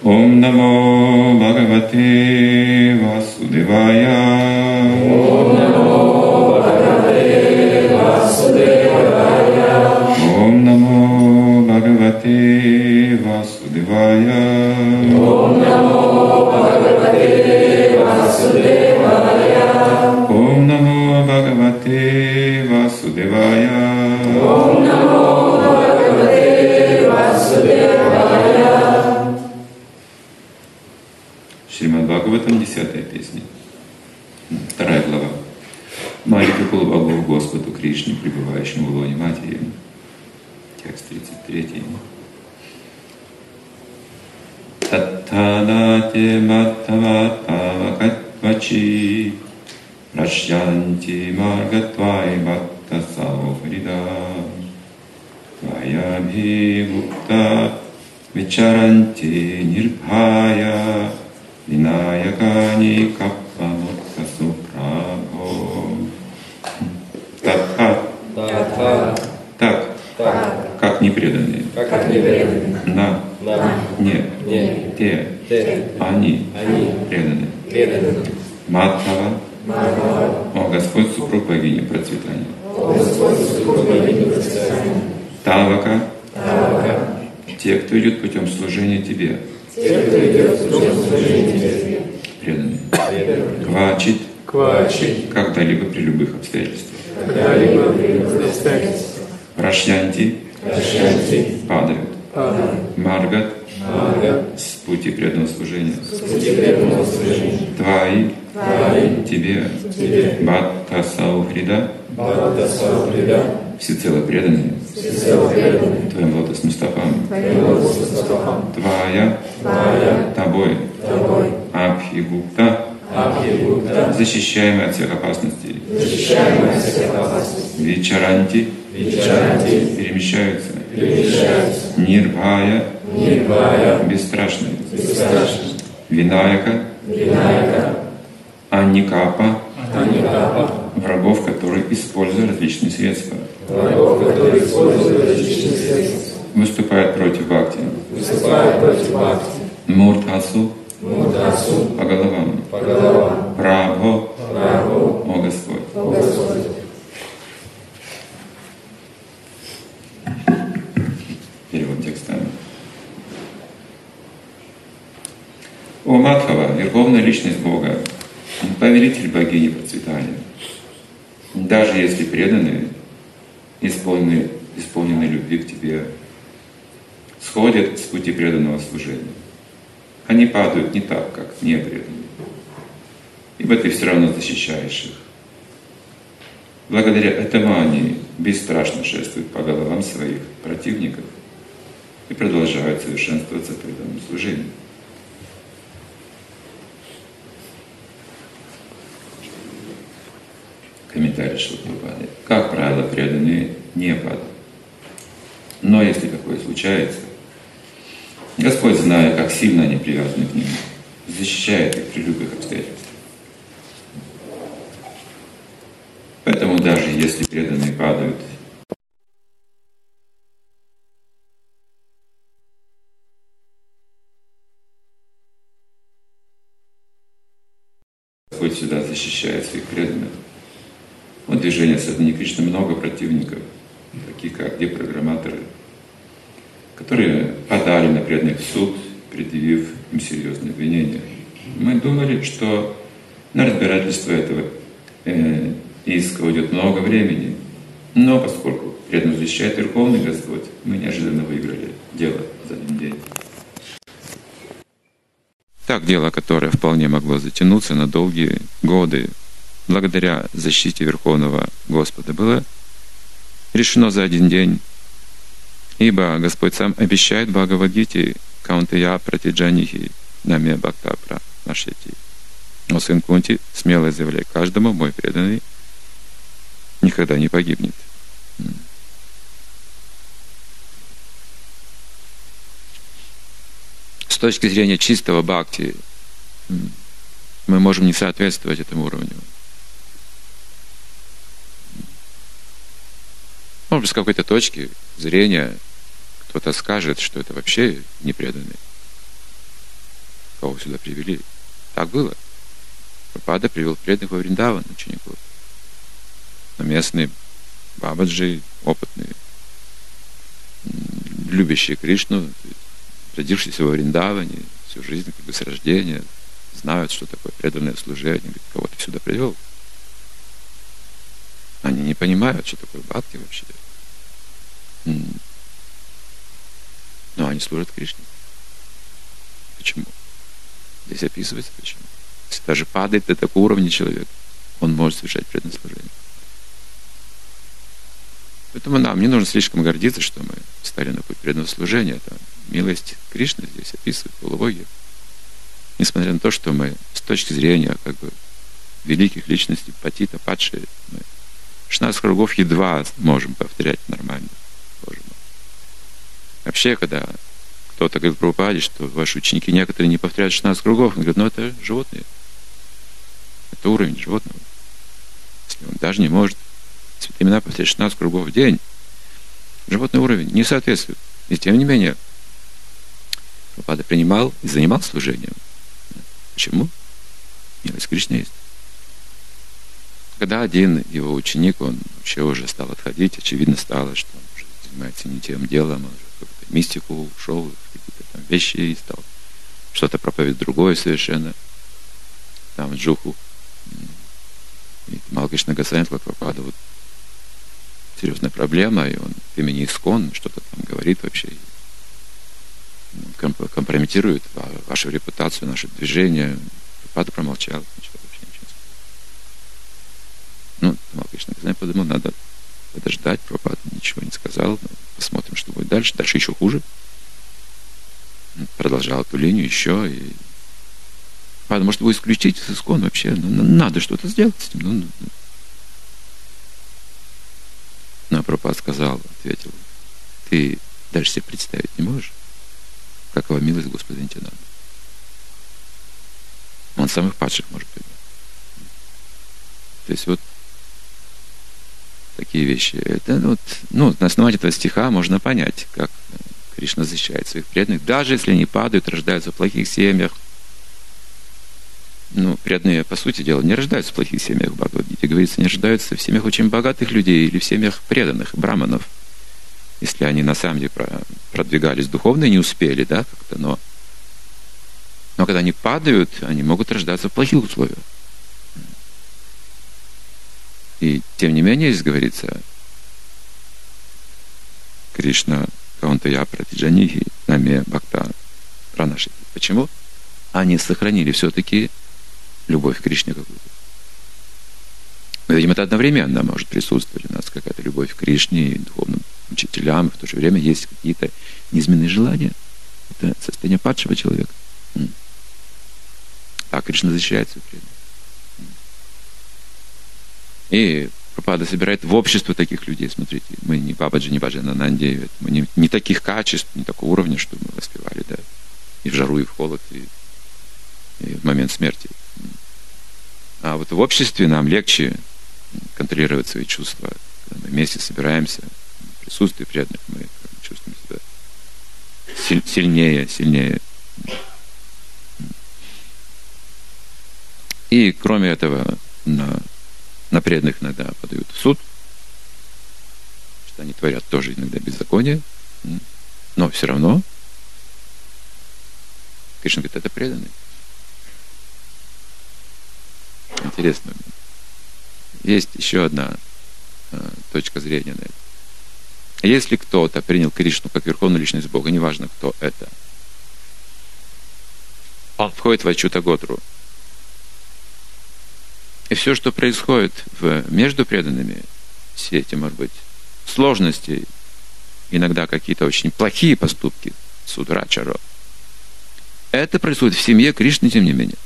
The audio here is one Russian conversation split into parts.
Ом намо Бхагавате Васудевая. Ом намо Бхагавате Васудевая. Ом намо Бхагавате Васудевая. Ом намо Бхагавате Васудевая. Ом намо Бхагавате Васудевая. Ом намо Бхагавате Васудевая. Шримад Бхагаватам, 10-я песня. 2 глава. Молитва полубогу Господу Кришне, пребывающему в лоне Матери. Текст 33. Таттанате маттаватавакатвачи прашьянти маргатвай бхактасаухрида тваябхивукта вичаранти нирбхая винаякани каппамуттасу прабхо. Так, как непреданные. На, не, те, они преданы. Маттава, о Господь, супруг богини процветания. Тавака, те, кто идет путем служения Тебе. Преданные. Квачит, когда-либо при любых обстоятельствах. Рашьянти, падают. Маргат, с пути преданного служения. Тваи, тебе. Бхакта-саухрида, всецело преданные Твоим лотосным стопам. Твая, тобой. Абхигупта, защищаемый от всех опасностей. Вичаранти, перемещаются. Нирбхая, бесстрашный. Винаяка, Анникапа, врагов, которые используют различные средства. Выступают против бхакти. Муртасу, по головам. Прабхо, о Господь. Перевод текста. О Мадхава, Верховная Личность Бога, повелитель богини процветания, даже если преданные, исполненные любви к Тебе, сходят с пути преданного служения, они падают не так, как непреданные, ибо Ты все равно защищаешь их. Благодаря этому они бесстрашно шествуют по головам своих противников и продолжают совершенствоваться в преданном служении. Комментарий Шрила Прабхупады. Как правило, преданные не падают. Но если такое случается, Господь, зная, как сильно они привязаны к Нему, защищает их при любых обстоятельствах. Поэтому даже если преданные падают, Господь всегда защищает своих преданных. В движении Сознания Кришны много противников, таких как депрограмматоры, которые подали на преданных в суд, предъявив им серьезные обвинения. Мы думали, что на разбирательство этого иска уйдет много времени, но поскольку преданных защищает Верховный Господь, мы неожиданно выиграли дело за один день. Так, дело, которое вполне могло затянуться на долгие годы, благодаря защите Верховного Господа, было решено за один день, ибо Господь сам обещает в Бхагавад-гите «Каунтея пратиджанихи наме бхакта пранашяти». О сын Кунти смело заявляй каждому: мой преданный никогда не погибнет. С точки зрения чистого бхакти мы можем не соответствовать этому уровню. Может быть, с какой-то точки зрения кто-то скажет, что это вообще не преданный. кого сюда привели. Так было. Прабхупада привел преданных во Вриндаван, учеников. Но местные бабаджи, опытные, любящие Кришну, родившиеся во Вриндаване, всю жизнь как бы с рождения, знают, что такое преданное служение. Они говорят, кого ты сюда привел? Они не понимают, что такое бхакти вообще. Но они служат Кришне. Почему? Здесь описывается почему. Если даже падает до такого уровня человек, он может совершать преданное служение. Поэтому нам не нужно слишком гордиться, что мы стали на путь преданного служения. Это милость Кришны здесь описывает полубоги. Несмотря на то, что мы с точки зрения как бы великих личностей Патита, падшие, мы 16 кругов едва можем повторять нормально. Боже мой. Вообще, когда кто-то говорит про Прабхупаде, что ваши ученики некоторые не повторяют 16 кругов, он говорит, ну это животные. Это уровень животного. Если он даже не может святые имена повторять 16 кругов в день, животный уровень не соответствует. И тем не менее, Прабхупада принимал и занимался служением. Почему? Милость Кришны есть. Когда один его ученик, он вообще уже стал отходить, очевидно стало, что он уже занимается не тем делом, он уже в какую-то мистику ушел, в какие-то там вещи и стал что-то проповедовать другое совершенно. Там Джуху. И Малкришна Госвами Прабхупада, вот серьезная проблема, и он в имени Искон что-то там говорит вообще. Компрометирует вашу репутацию, наше движение. Прабхупада промолчал, ничего вообще ничего не сказал. Малкришна Госвами подумал, надо подождать, Прабхупада ничего не сказал, посмотрим, что будет дальше. Дальше еще хуже. Продолжал эту линию еще, и Прабхупада, может, его исключить из Искон вообще, надо что-то сделать с ним. Но Прабхупада сказал, ответил, ты дальше себе представить не можешь, какова милость Господа Нитьянанды. Он самых падших может принять. То есть вот такие вещи. Это на основании этого стиха можно понять, как Кришна защищает своих преданных, даже если они падают, рождаются в плохих семьях. Преданные, по сути дела, не рождаются в плохих семьях в Бхагавад-гите. Говорится, они рождаются в семьях очень богатых людей или в семьях преданных, браманов. Если они на самом деле продвигались духовно и не успели, да, как-то, но когда они падают, они могут рождаться в плохих условиях. И тем не менее, здесь говорится, Кришна Каунтая Пратиджанихи Наме Бхакта Пранашити. Почему? Они сохранили все-таки любовь к Кришне какую-то. Мы видим, это одновременно может присутствовать у нас какая-то любовь к Кришне и духовным учителям, и в то же время есть какие-то низменные желания. Это состояние падшего человека. А Кришна защищает своих преданных. И Прабхупада собирает в общество таких людей. Смотрите, мы не Бабаджи, не Баджанананди, мы не таких качеств, не такого уровня, чтобы мы воспевали, да, и в жару, и в холод, и в момент смерти. А вот в обществе нам легче контролировать свои чувства. Когда мы вместе собираемся, в присутствии преданных, мы чувствуем себя сильнее. И кроме этого, на преданных иногда подают в суд, что они творят тоже иногда беззаконие, но все равно Кришна говорит, это преданные. Интересно. Есть еще одна точка зрения на это. Если кто-то принял Кришну как верховную личность Бога, неважно, кто это, он входит в Ачута Готру. И все, что происходит между преданными, все эти, может быть, сложности, иногда какие-то очень плохие поступки, судрачаро, это происходит в семье Кришны, тем не менее.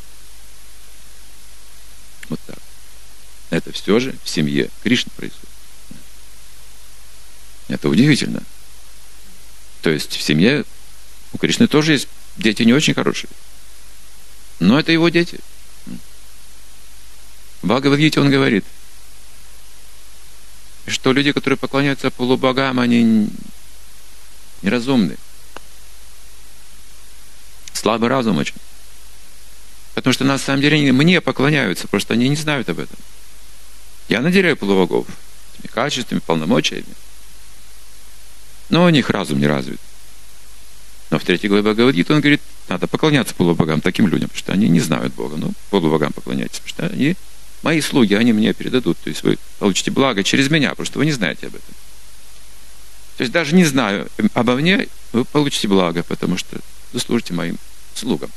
Вот так. Это все же в семье Кришны происходит. Это удивительно. То есть в семье у Кришны тоже есть дети не очень хорошие. Но это его дети. В Бхагавад-гите он говорит, что люди, которые поклоняются полубогам, они неразумны. Слабый разум очень. Потому что на самом деле они мне поклоняются, просто они не знают об этом. Я наделяю полубогов этими качествами, полномочиями, но у них разум не развит. Но в 3 главе Бхагавад-гиты он говорит, надо поклоняться полубогам, таким людям, потому что они не знают Бога. Ну, полубогам поклоняйтесь, потому что они мои слуги, они мне передадут. То есть вы получите благо через меня, потому что вы не знаете об этом. То есть даже не знаю обо мне, вы получите благо, потому что вы служите моим слугам.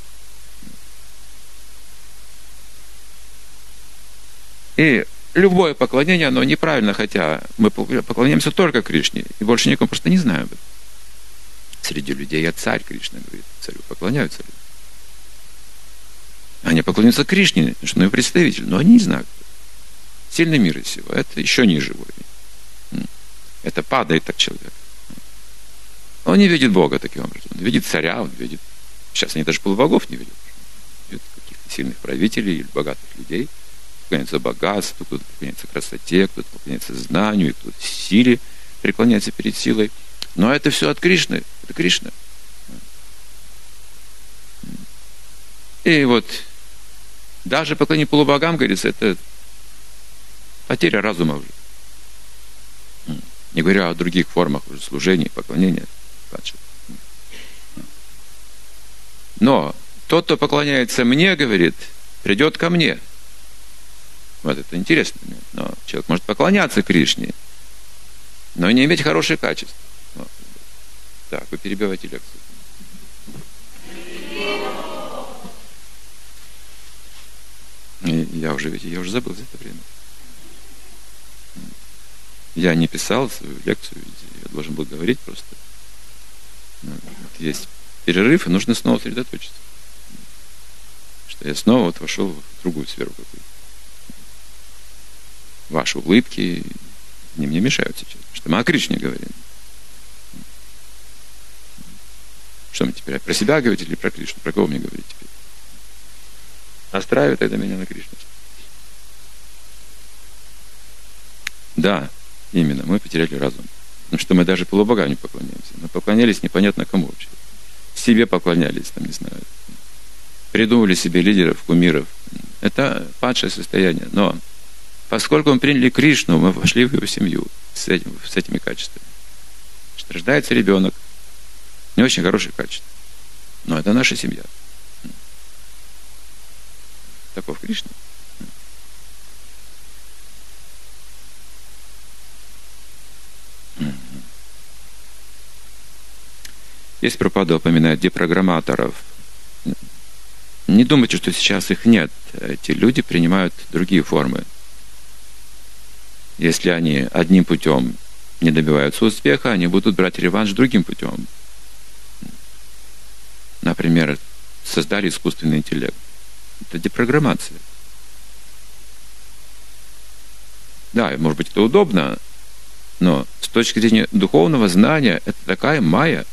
И любое поклонение, оно неправильно, хотя мы поклоняемся только Кришне, и больше никому, просто не знаю об этом. Среди людей я царь, Кришна говорит, царю поклоняются люди. Они поклоняются Кришне, что он его представитель, но они не знают. Сильный мир из всего, это еще ниже уровень. Это падает так человек. Он не видит Бога таким образом. Он видит царя, он видит... Сейчас они даже полубогов не видят. Видят каких-то сильных правителей или богатых людей. Поклоняются богатству, кто-то поклоняется красоте, кто-то поклоняется знанию, кто-то силе преклоняется перед силой. Но это все от Кришны. Это Кришна. И вот даже поклонение полубогам, говорится, это потеря разума уже. Не говоря о других формах уже служения, поклонения. Но тот, кто поклоняется мне, говорит, придет ко мне. Вот это интересно. Но человек может поклоняться Кришне, но не иметь хорошие качества. Вот. Так, вы перебиваете лекцию. Я уже забыл за это время. Я не писал свою лекцию, я должен был говорить просто. Вот есть перерыв, и нужно снова сосредоточиться. Что я снова вот вошел в другую сферу какую-то. Ваши улыбки не мне мешают сейчас. Что мы о Кришне говорим. Что мы теперь про себя говорите или про Кришну? Про кого мне говорить теперь? Настраивает это меня на Кришну. Да, именно, мы потеряли разум. Потому что мы даже полубогам не поклоняемся. Мы поклонялись непонятно кому вообще. Себе поклонялись, там, не знаю. Придумали себе лидеров, кумиров. Это падшее состояние. Но поскольку мы приняли Кришну, мы вошли в его семью с этими качествами. Что рождается ребенок, не очень хорошее качество. Но это наша семья. Таков Кришна. Здесь Прабхупада упоминает депрограмматоров. Не думайте, что сейчас их нет. Эти люди принимают другие формы. Если они одним путем не добиваются успеха, они будут брать реванш другим путем. Например, создали искусственный интеллект. Это депрограммация. Да, может быть, это удобно, но с точки зрения духовного знания это такая майя.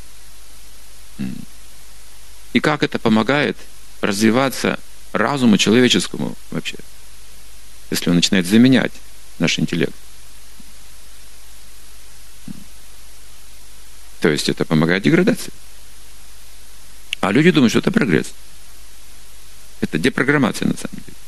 И как это помогает развиваться разуму человеческому вообще, если он начинает заменять наш интеллект. То есть это помогает деградации. А люди думают, что это прогресс. Это депрограммация на самом деле.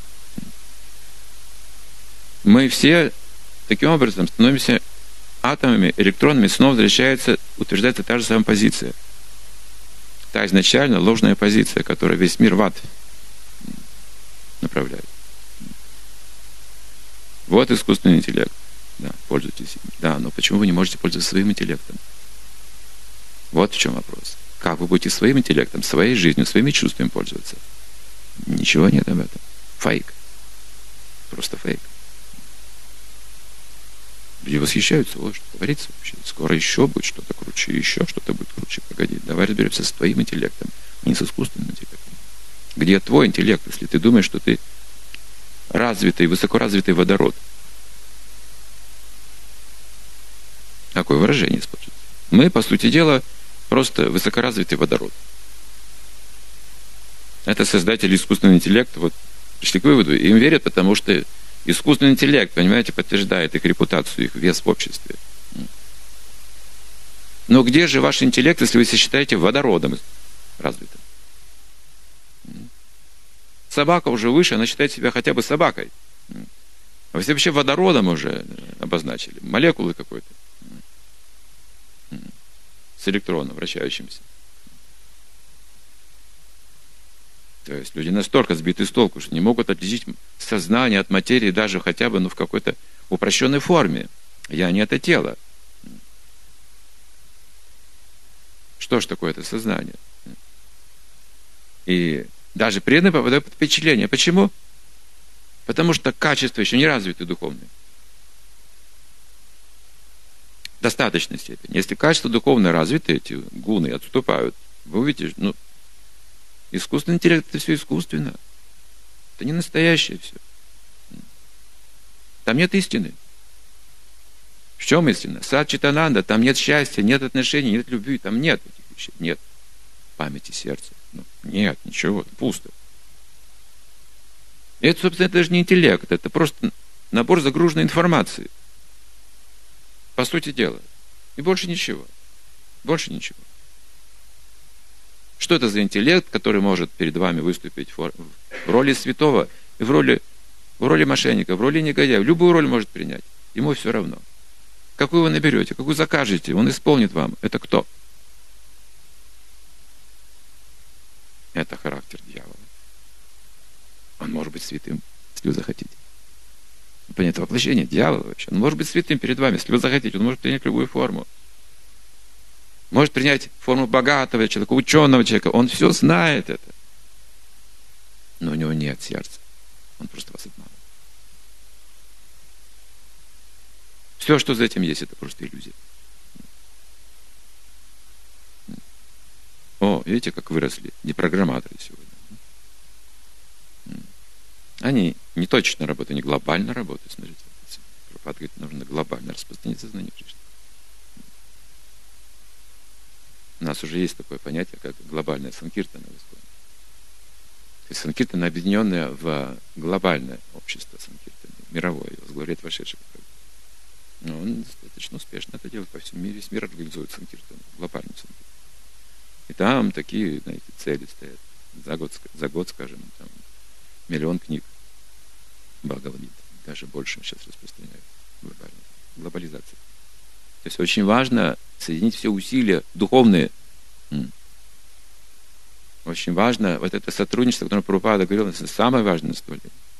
Мы все таким образом становимся атомами, электронами, снова утверждается та же самая позиция. Та изначально ложная позиция, которая весь мир в ад направляет. Вот искусственный интеллект. Да, пользуйтесь им. Да, но почему вы не можете пользоваться своим интеллектом? Вот в чем вопрос. Как вы будете своим интеллектом, своей жизнью, своими чувствами пользоваться? Ничего нет об этом. Фейк. Просто фейк. Люди восхищаются, вот что творится вообще. Скоро еще будет что-то круче, еще что-то будет круче. Погоди, давай разберемся с твоим интеллектом, не с искусственным интеллектом. Где твой интеллект, если ты думаешь, что ты развитый, высокоразвитый водород? Какое выражение используется? Мы, по сути дела, просто высокоразвитый водород. Это создатели искусственного интеллекта вот пришли к выводу. Им верят, потому что искусственный интеллект, понимаете, подтверждает их репутацию, их вес в обществе. Но где же ваш интеллект, если вы себя считаете водородом развитым? Собака уже выше, она считает себя хотя бы собакой. А если вообще водородом уже обозначили, молекулы какой-то с электроном, вращающимся. То есть люди настолько сбиты с толку, что не могут отличить сознание от материи даже хотя бы в какой-то упрощенной форме. Я не это тело. Что ж такое это сознание? И даже преданные попадают под впечатление. Почему? Потому что качества еще не развиты духовные. В достаточной степени. Если качества духовные развиты, эти гуны отступают. Вы увидите, искусственный интеллект — это все искусственно. Это не настоящее все. Там нет истины. В чем истина? Сат-читананда, там нет счастья, нет отношений, нет любви, там нет этих вещей, нет памяти сердца. Нет, ничего, пусто. И это, собственно, это даже не интеллект, это просто набор загруженной информации. По сути дела. И больше ничего. Больше ничего. Что это за интеллект, который может перед вами выступить в роли святого, и в роли мошенника, в роли негодяя? Любую роль может принять. Ему все равно. Какую вы наберете, какую закажете, он исполнит вам. Это кто? Это характер дьявола. Он может быть святым, если вы захотите. Понятно, воплощение дьявола вообще. Он может быть святым перед вами, если вы захотите. Он может принять любую форму. Может принять форму богатого человека, ученого человека. Он все знает это. Но у него нет сердца. Он просто вас обманывает. Все, что за этим есть, это просто иллюзия. О, видите, как выросли депрограмматоры сегодня. Они не точно работают, они глобально работают. Смотрите, Прабхупада говорит, нужно глобально распространить сознание Кришны. У нас уже есть такое понятие, как глобальная санкиртана в исходе. То есть санкиртана, объединенная в глобальное общество санкиртаны, мировое, возглавляет вошедший. Но он достаточно успешно это делает по всему миру. Весь мир организует санкиртану, глобальную санкиртану. И там такие, знаете, цели стоят. За год, скажем, там 1 миллион книг Бхагавад-гиты. Даже больше сейчас распространяют глобально. Глобализация. То есть очень важно соединить все усилия духовные. Очень важно вот это сотрудничество, о котором Прабхупада говорил, это самое важное столь.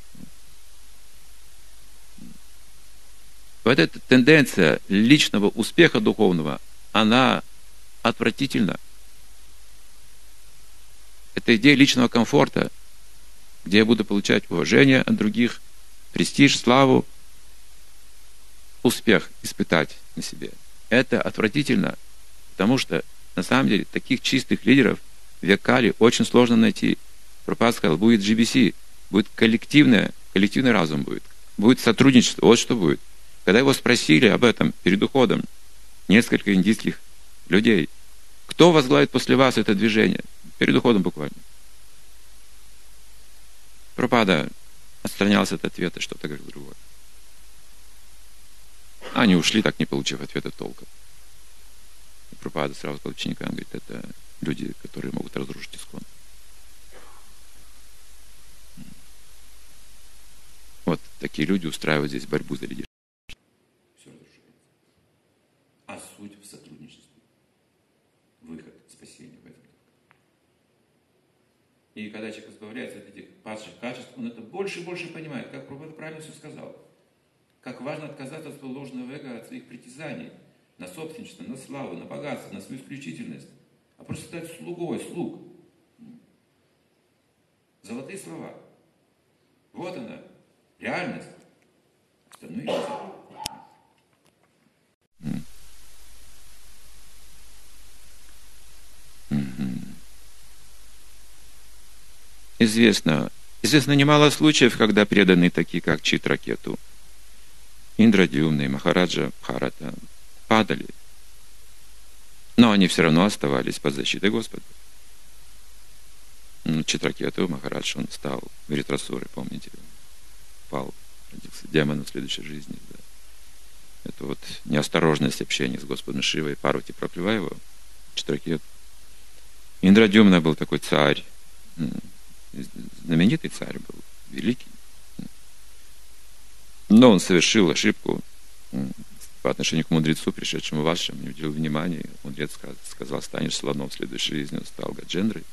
Вот эта тенденция личного успеха духовного, она отвратительна. Это идея личного комфорта, где я буду получать уважение от других, престиж, славу, успех испытать на себе. Это отвратительно, потому что на самом деле таких чистых лидеров в век-кали очень сложно найти. Прабхупада сказал, будет GBC, будет коллективный разум будет сотрудничество, вот что будет. Когда его спросили об этом перед уходом, несколько индийских людей, кто возглавит после вас это движение? Перед уходом буквально. Прабхупада отстранялся от ответа, что-то говорил другое. Они ушли, так не получив ответа толком. И Прабхупада сразу сказал ученикам, говорит, это люди, которые могут разрушить искон. Вот такие люди устраивают здесь борьбу за лидерство. Все разрушается. А суть в сотрудничестве. Выход, спасение в этом. И когда человек избавляется от этих падших качеств, он это больше и больше понимает, как Прабхупада правильно все сказал. Как важно отказаться от своего ложного эго, от своих притязаний на собственничество, на славу, на богатство, на свою исключительность, а просто стать слугой, слуг. Золотые слова. Вот она, реальность. Остальное язык. Известно немало случаев, когда преданные, такие как Читракету, Индрадюмна и Махараджа Бхарата, падали. Но они все равно оставались под защитой Господа. Читракету, Махарадж, он стал Вритрасурой, помните? Пал, родился демоном в следующей жизни. Да. Это вот неосторожность общения с Господом Шивой. Парвати прокляла его, Читракету. Индрадюмна был такой царь, знаменитый царь был, великий. Но он совершил ошибку по отношению к мудрецу, пришедшему вашему, не уделил внимания. Мудрец сказал: станешь слоном в следующей жизни. Он стал Гаджендрой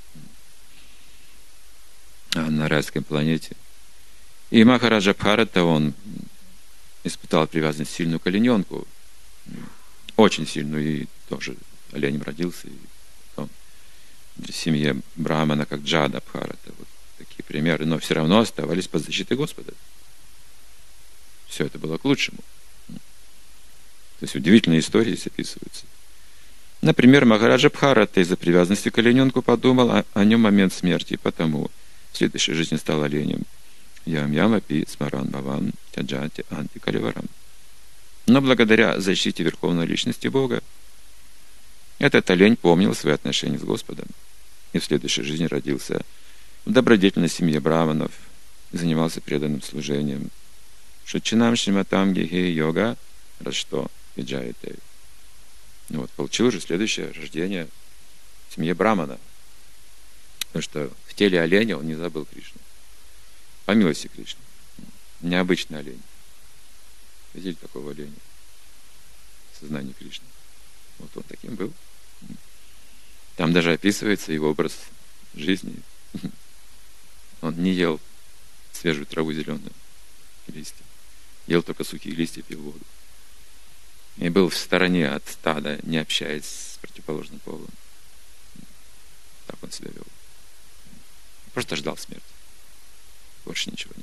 на райской планете. И Махараджа Бхарата, он испытал привязанность сильную к олененку, очень сильную, и тоже оленем родился, и потом в семье Брахмана, как Джада Бхарата. Вот такие примеры, но все равно оставались под защитой Господа. Все это было к лучшему. То есть удивительные истории здесь описываются. Например, Махараджа Бхарата из-за привязанности к олененку подумал о нем в момент смерти, и потому в следующей жизни стал оленем. Ям-ям-апи смаран баван тяджати анти-каливарам. Но благодаря защите Верховной Личности Бога, этот олень помнил свои отношения с Господом и в следующей жизни родился в добродетельной семье браманов и занимался преданным служением. Шучинам шриматам гехе йога рашто виджаете. Вот, получил уже следующее рождение в семье брамана. Потому что в теле оленя он не забыл Кришну. По милости Кришны. Необычный олень. Видели такого оленя? Сознание Кришны. Вот он таким был. Там даже описывается его образ жизни. Он не ел свежую траву зеленую, листья. Ел только сухие листья, пил воду. И был в стороне от стада, не общаясь с противоположным полом. Так он себя вел. Просто ждал смерти. Больше ничего.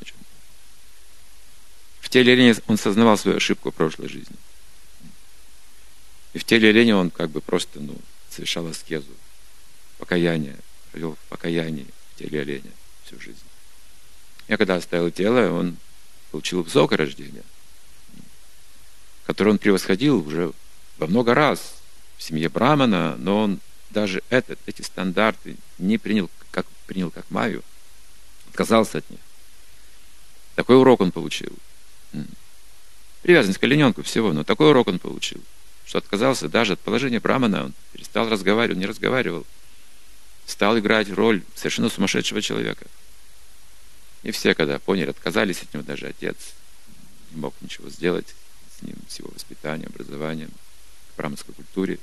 В теле оленя он сознавал свою ошибку в прошлой жизни. И в теле оленя он как бы просто совершал аскезу, покаяние, провел в покаянии в теле оленя всю жизнь. И когда оставил тело, он получил высокое рождение, которое он превосходил уже во много раз в семье Брамана, но он даже эти стандарты не принял как Майю, отказался от них. Такой урок он получил. Привязанность к олененку всего, но такой урок он получил, что отказался даже от положения Брамана, он перестал разговаривать, он не разговаривал, стал играть роль совершенно сумасшедшего человека. И все, когда поняли, отказались от него, даже отец не мог ничего сделать с ним, с его воспитанием, образованием, к браманской культуре.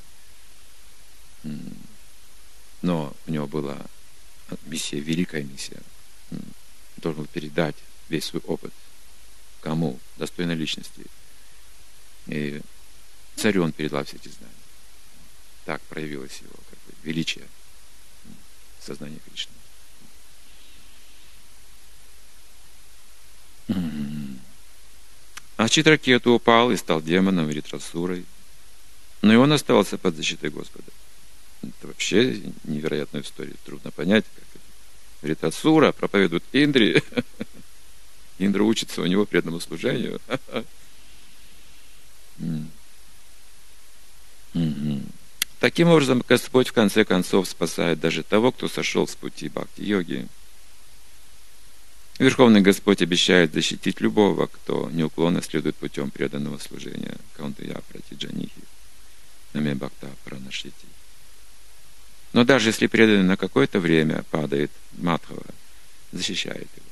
Но у него была миссия, великая миссия. Он должен был передать весь свой опыт кому? Достойной личности. И царю он передал все эти знания. Так проявилось его величие, сознание Кришны. А Читракету упал и стал демоном, Вритрасурой. Но и он оставался под защитой Господа. Это вообще невероятная история. Трудно понять, как это. Вритрасура проповедует Индре. Индра учится у него преданному служению. Таким образом, Господь в конце концов спасает даже того, кто сошел с пути бхакти-йоги. Верховный Господь обещает защитить любого, кто неуклонно следует путем преданного служения. Каунтая пратиджанихи, наме бхакта пранашити. Но даже если преданный на какое-то время падает, Мадхава защищает его.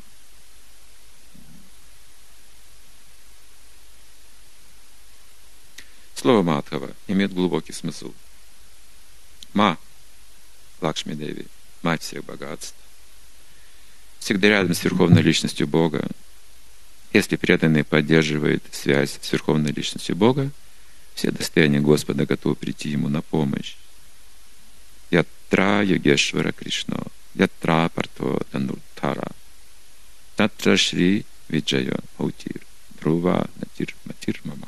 Слово Мадхава имеет глубокий смысл. Ма, Лакшми Деви, мать всех богатств, всегда рядом с Верховной Личностью Бога. Если преданный поддерживает связь с Верховной Личностью Бога, все достояния Господа готовы прийти ему на помощь. Ятра Йогешвара Кришна, Ятра Парто Тануртара, Татра Шри Виджая Аутир, Друва Натир Матир Мама.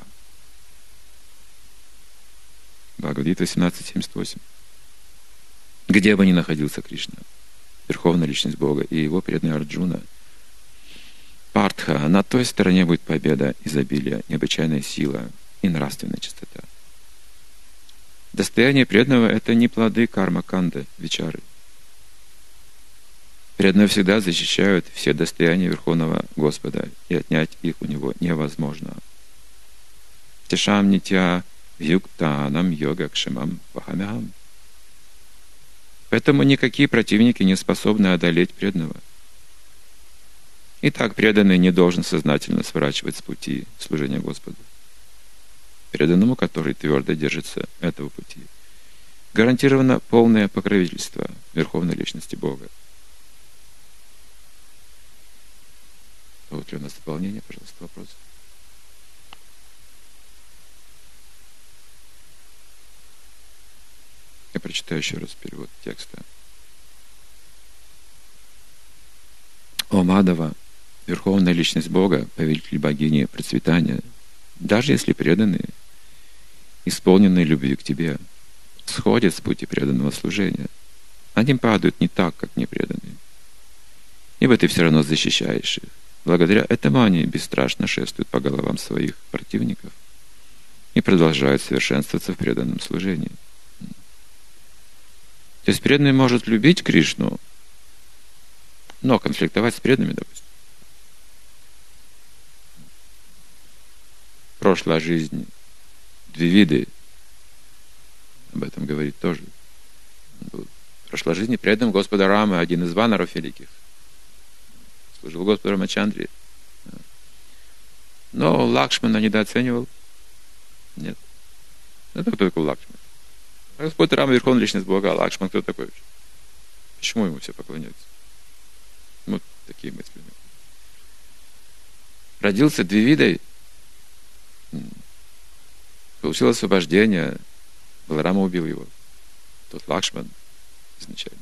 Бхагавад-гита 18.78. Где бы ни находился Кришна, Верховная Личность Бога и его преданный Арджуна, Партха, на той стороне будет победа, изобилие, необычайная сила и нравственная чистота. Достояние преданного — это не плоды карма-канды, вичары. Преданные всегда защищают все достояния Верховного Господа, и отнять их у него невозможно. Тешам нитя вьюктанам йога кшимам вахамяхам. Поэтому никакие противники не способны одолеть преданного. Итак, преданный не должен сознательно сворачивать с пути служения Господу. Преданному, который твердо держится этого пути, гарантировано полное покровительство Верховной Личности Бога. Вот ли у нас дополнение, пожалуйста, вопрос? Я прочитаю еще раз перевод текста. О Мадава, Верховная Личность Бога, повелитель богини процветания, даже если преданные, исполненные любви к тебе, сходят с пути преданного служения, они падают не так, как непреданные. Ибо ты все равно защищаешь их. Благодаря этому они бесстрашно шествуют по головам своих противников и продолжают совершенствоваться в преданном служении. То есть преданный может любить Кришну, но конфликтовать с преданными, допустим. Прошлая жизнь, Двивиды, об этом говорит тоже. В прошлой жизни преданным Господа Рамы, один из ванаров великих. Служил Господу Рамачандре. Но Лакшмана недооценивал. Нет. Это кто такой Лакшман? Господь Рама, Верховная Личность Бога, а Лакшман кто такой? Почему ему все поклоняются? Вот такие мысли. Родился Двивидой, получил освобождение, Баларама убил его. Тот Лакшман изначально.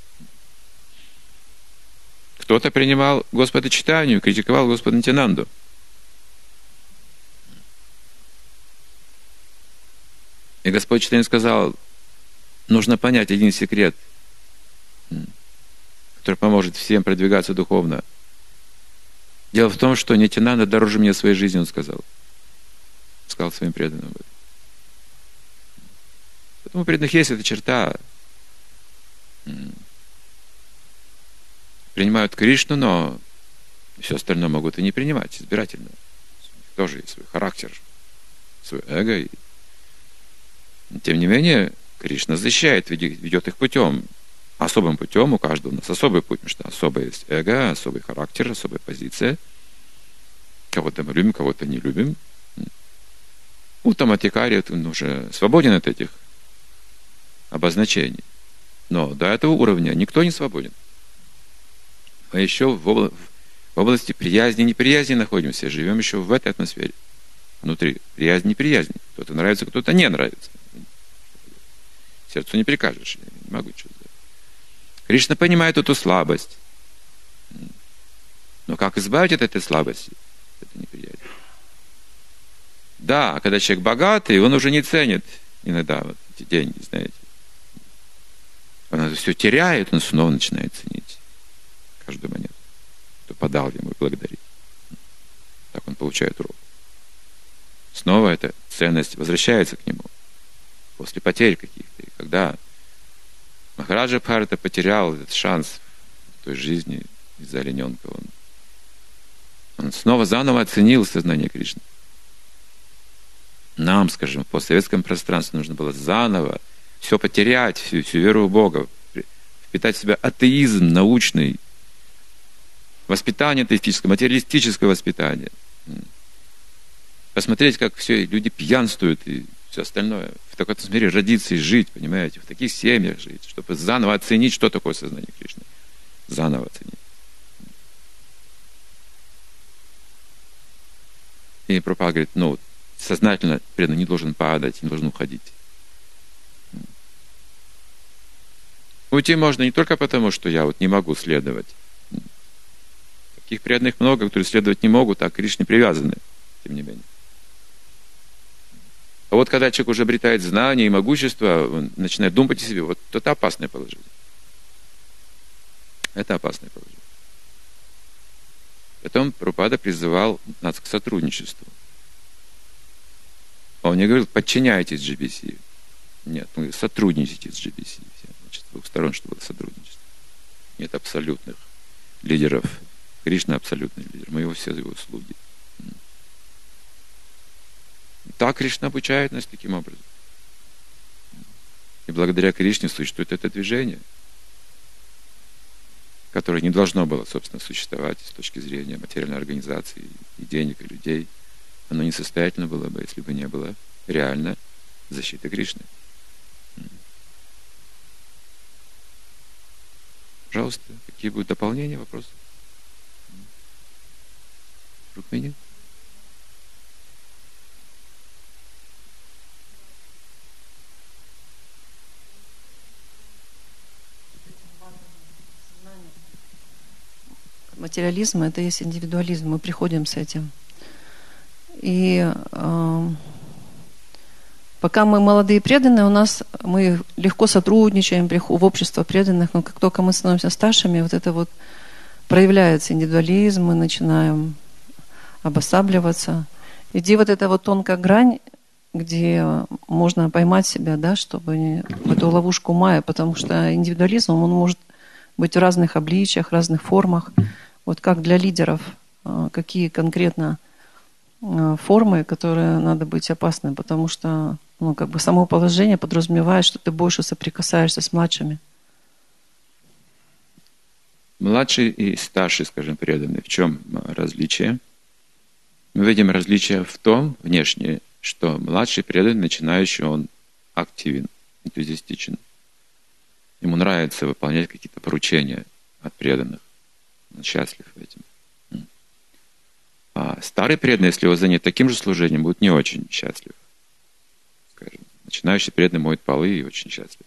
Кто-то принимал Господа Чайтанью, критиковал Господа Нитьянанду. И Господь Чайтанья сказал, нужно понять один секрет, который поможет всем продвигаться духовно. Дело в том, что Нитьянанда дороже мне своей жизни, он сказал. Сказал своим преданным. Поэтому у преданных есть эта черта. Принимают Кришну, но все остальное могут и не принимать избирательно. У них тоже есть свой характер, свой эго. И тем не менее, Кришна защищает, ведет их путем. Особым путем, у каждого у нас особый путь, потому что особое есть эго, особый характер, особая позиция. Кого-то мы любим, кого-то не любим. Уттамадхикари, он уже свободен от этих обозначений. Но до этого уровня никто не свободен. Мы еще в области приязни и неприязни находимся, живем еще в этой атмосфере. Внутри приязни и неприязни. Кто-то нравится, кто-то не нравится. Сердцу не прикажешь, я не могу ничего сделать. Кришна понимает эту слабость. Но как избавить от этой слабости? Это неприятно. Да, когда человек богатый, он уже не ценит иногда вот эти деньги, знаете. Он это все теряет, он снова начинает ценить каждую монету, кто подал ему и благодарит. Так он получает урок. Снова эта ценность возвращается к нему после потерь каких-то. И когда Махараджа Бхарата потерял этот шанс в той жизни из-за олененка, он снова заново оценил сознание Кришны. Нам, скажем, в постсоветском пространстве нужно было заново все потерять, всю веру в Бога, впитать в себя атеизм научный, воспитание атеистическое, материалистическое воспитание. Посмотреть, как все люди пьянствуют и все остальное. В такой атмосфере родиться и жить, понимаете, в таких семьях жить, чтобы заново оценить, что такое сознание Кришны. Заново оценить. И Прабхупада говорит, сознательно преданный не должен падать, не должен уходить. Уйти можно не только потому, что я не могу следовать. Таких преданных много, которые следовать не могут, а к Кришне привязаны, тем не менее. А вот когда человек уже обретает знания и могущество, он начинает думать о себе, вот это опасное положение. Это опасное положение. Потом Прабхупада призывал нас к сотрудничеству. Он не говорил, подчиняйтесь GBC. Нет, мы сотрудничайте с GBC. Значит, с двух сторон, чтобы было сотрудничество. Нет абсолютных лидеров. Кришна абсолютный лидер. Мы его все его слуги. Так Кришна обучает нас таким образом. И благодаря Кришне существует это движение. которое не должно было, собственно, существовать с точки зрения материальной организации и денег, и людей, оно несостоятельно было бы, если бы не было реально защиты Кришны. Пожалуйста, какие будут дополнения, вопросы? Рукмини? Материализм — это есть индивидуализм, мы приходим с этим. И пока мы молодые преданные, мы легко сотрудничаем в общество преданных, но как только мы становимся старшими, вот это вот проявляется индивидуализм, мы начинаем обосабливаться. И где вот эта вот тонкая грань, где можно поймать себя, да, чтобы в эту ловушку майя, потому что индивидуализм, он может быть в разных обличиях, разных формах. Вот как для лидеров, какие конкретно формы, которые надо быть опасны, потому что само положение подразумевает, что ты больше соприкасаешься с младшими. Младший и старший, скажем, преданный. В чем различие? Мы видим различие в том, внешне, что младший преданный, начинающий, он активен, энтузиастичен. Ему нравится выполнять какие-то поручения от преданных. Он счастлив этим. А старый преданный, если его занять таким же служением, будет не очень счастлив. Скажем, начинающий преданный моет полы и очень счастлив.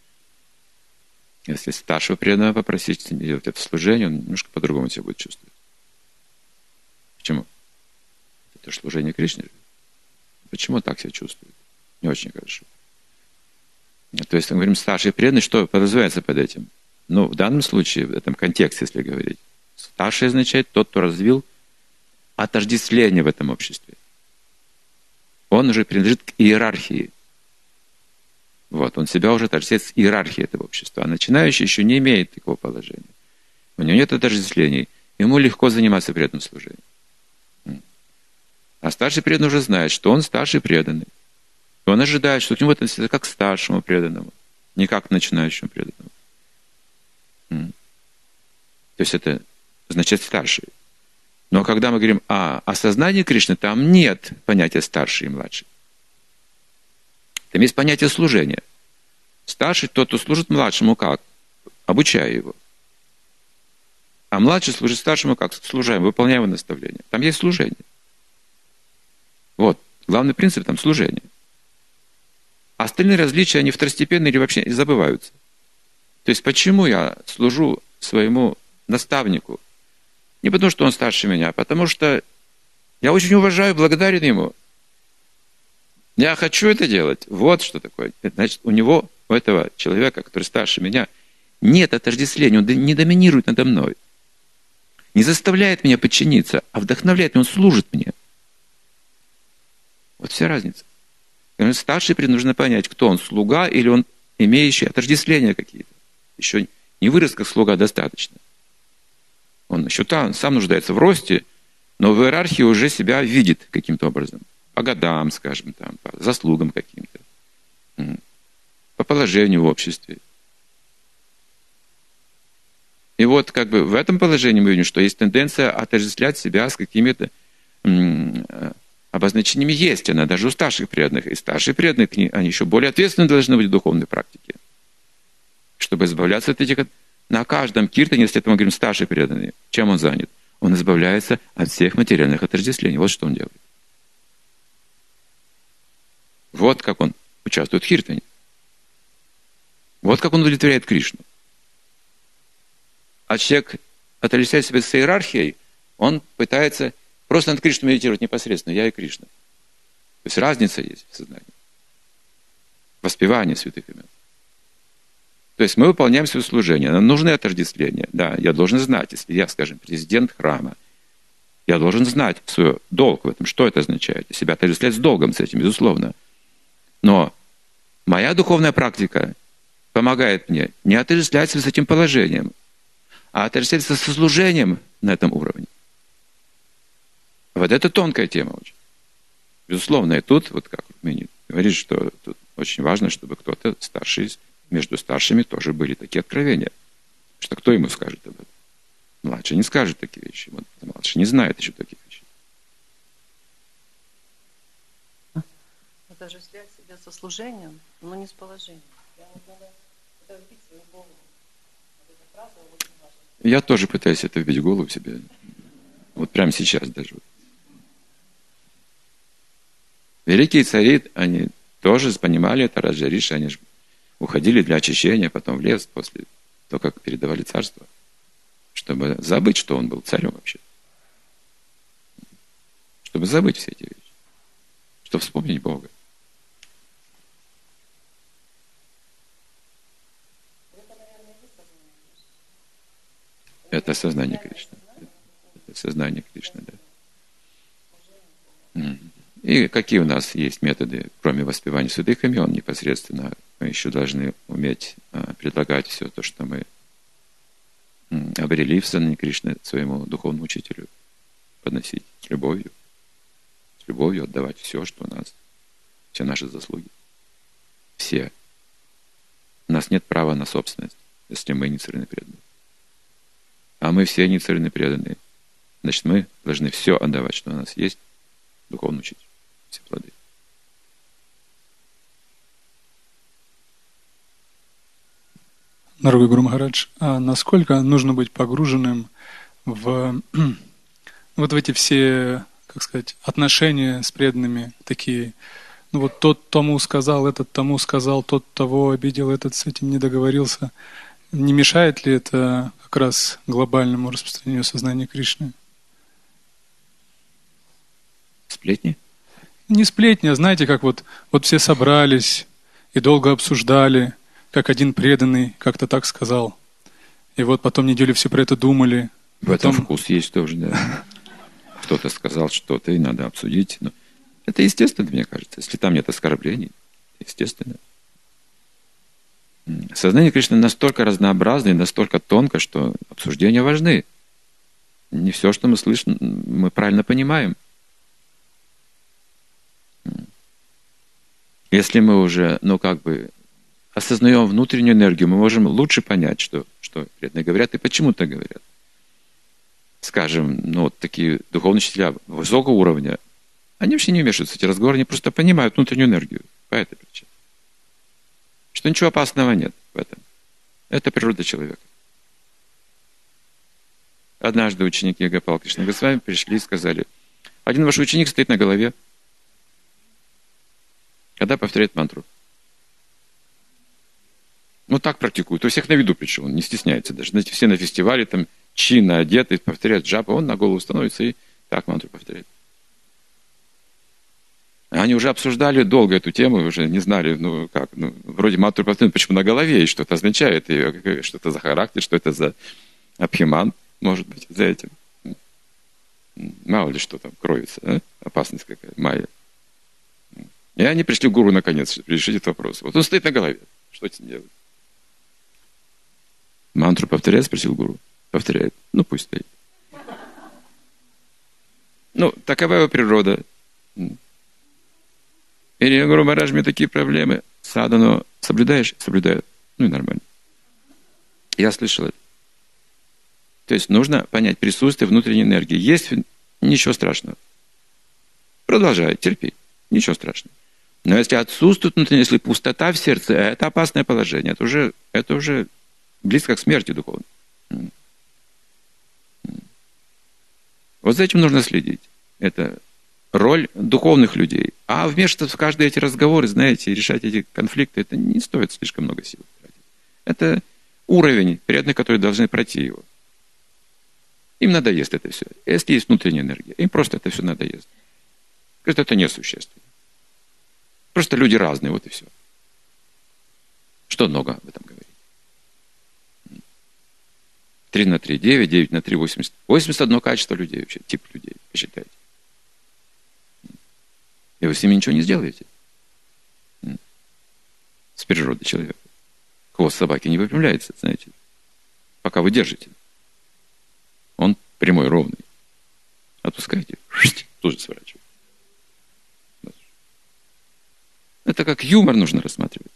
Если старшего преданного попросить делать это служение, он немножко по-другому себя будет чувствовать. Почему? Это служение Кришне. Почему он так себя чувствует? Не очень хорошо. То есть, мы говорим, старший преданный, что подразумевается под этим? Ну, в данном случае, в этом контексте, если говорить, старший означает тот, кто развил отождествление в этом обществе. Он уже принадлежит к иерархии. Вот, он себя уже отождествляет с иерархией этого общества. А начинающий еще не имеет такого положения. У него нет отождествлений. Ему легко заниматься преданным служением. А старший преданный уже знает, что он старший преданный. И он ожидает, что к нему относится как к старшему преданному, не как к начинающему преданному. То есть это значит старший. Но когда мы говорим о осознании Кришны, там нет понятия старший и младший. Там есть понятие служения. Старший тот, кто служит младшему как? Обучая его. А младший служит старшему как? Служаем, выполняем его наставления. Там есть служение. Вот. Главный принцип там служение. Остальные различия, они второстепенные или вообще забываются. То есть почему я служу своему наставнику? Не потому, что он старше меня, а потому что я очень уважаю, благодарен ему. Я хочу это делать. Вот что такое. Значит, у этого человека, который старше меня, нет отождествления, он не доминирует надо мной. Не заставляет меня подчиниться, а вдохновляет, он служит мне. Вот вся разница. Старший нужно понять, кто он, слуга или он имеющий отождествления какие-то. Еще не вырос как слуга достаточно. Он еще сам нуждается в росте, но в иерархии уже себя видит каким-то образом. По годам, скажем, там, по заслугам каким-то, по положению в обществе. И вот как бы в этом положении мы видим, что есть тенденция отождествлять себя с какими-то обозначениями. Есть она даже у старших преданных. И старшие преданные, они еще более ответственны должны быть в духовной практике. Чтобы избавляться от этих... На каждом киртане, если это мы говорим старший преданный, чем он занят? Он избавляется от всех материальных отождествлений. Вот что он делает. Вот как он участвует в киртане. Вот как он удовлетворяет Кришну. А человек отождествляет себя с иерархией, он пытается просто над Кришной медитировать непосредственно, я и Кришна. То есть разница есть в сознании. Воспевание святых имен. То есть мы выполняем свое служение. Нам нужны отождествления. Да, я должен знать, если я, скажем, президент храма, я должен знать свой долг в этом, что это означает. Себя отождествлять с долгом с этим, безусловно. Но моя духовная практика помогает мне не отождествляться с этим положением, а отождествляться со служением на этом уровне. Вот это тонкая тема очень. Безусловно, и тут, вот как Рукмини говорит, что тут очень важно, чтобы кто-то старший, между старшими тоже были такие откровения. Что кто ему скажет об этом? младший не скажет такие вещи. Вот младший не знает еще таких вещей. Это же связь себя со служением, но не с положением. Это вбить в свою голову. Вот эта фраза очень важна. Я тоже пытаюсь это вбить в голову себе. Вот прямо сейчас даже. Великие цари, они тоже понимали это, Раджа Риши, они же уходили для очищения, потом в лес после того, как передавали царство, чтобы забыть, что он был царем вообще. Чтобы забыть все эти вещи. Чтобы вспомнить Бога. Это сознание Кришны. Это сознание Кришны, да. И какие у нас есть методы, кроме воспевания святых имен непосредственно, мы еще должны уметь предлагать все то, что мы обрели в сознании Кришны своему духовному учителю, подносить с любовью отдавать все, что у нас, все наши заслуги. Все. У нас нет права на собственность, если мы инициированные преданные. А мы все инициированные преданные. Значит, мы должны все отдавать, что у нас есть, духовному учителю. Все плоды. Дорогой Гуру Махарадж, а насколько нужно быть погруженным в вот в эти все, как сказать, отношения с преданными, такие, ну вот тот тому сказал, этот тому сказал, тот того обидел, этот с этим не договорился. Не мешает ли это как раз глобальному распространению сознания Кришны? Сплетни? Не сплетни, а знаете, как вот все собрались и долго обсуждали, как один преданный как-то так сказал. И вот потом неделю все про это думали. В этом вкус есть тоже, да. Кто-то сказал что-то, и надо обсудить. Но это естественно, мне кажется. Если там нет оскорблений, естественно. Сознание Кришны настолько разнообразно и настолько тонко, что обсуждения важны. Не все, что мы слышим, мы правильно понимаем. Если мы уже, осознаем внутреннюю энергию, мы можем лучше понять, что преданные говорят и почему так говорят. Скажем, такие духовные учителя высокого уровня, они вообще не вмешиваются в эти разговоры, они просто понимают внутреннюю энергию по этой причине. Что ничего опасного нет в этом. Это природа человека. Однажды ученики Гопал Кришна Госвами пришли и сказали: один ваш ученик стоит на голове, когда повторяет мантру. Так практикует. У всех на виду причем, он не стесняется даже. Знаете, все на фестивале, там, чинно одеты, повторяют джапа, он на голову становится и так мантру повторяет. Они уже обсуждали долго эту тему, уже не знали, вроде мантру повторяют, почему на голове, и что это означает, и что это за характер, что это за абхиман, может быть, за этим. Мало ли что там кроется, опасность какая, майя. И они пришли к гуру наконец решить этот вопрос. Вот он стоит на голове. Что с ним делать? Мантру повторяет, спросил гуру. Повторяет. Пусть стоит. Такова его природа. Или Гуру Махарадж, у меня такие проблемы. Садану соблюдаешь? Соблюдаю. И нормально. Я слышал это. То есть нужно понять присутствие внутренней энергии. Есть, ничего страшного. Продолжай, терпи. Ничего страшного. Но если отсутствует внутренняя, если пустота в сердце, это опасное положение. Это уже близко к смерти духовной. Вот за этим нужно следить. Это роль духовных людей. А вмешиваться в каждые эти разговоры, знаете, решать эти конфликты, это не стоит слишком много сил. Это уровень преданных, которые должны пройти его. Им надоест это все. Если есть внутренняя энергия, им просто это все надоест. Это несущественно. Просто люди разные, вот и все. Что много об этом говорить? 3 на 3, 9, 9 на 3, 80. 81 качество людей вообще, тип людей, посчитайте. И вы с ними ничего не сделаете. С природы человека. Хвост собаки не выпрямляется, знаете. Пока вы держите. Он прямой, ровный. Отпускаете, тут же сворачиваете. Это как юмор нужно рассматривать.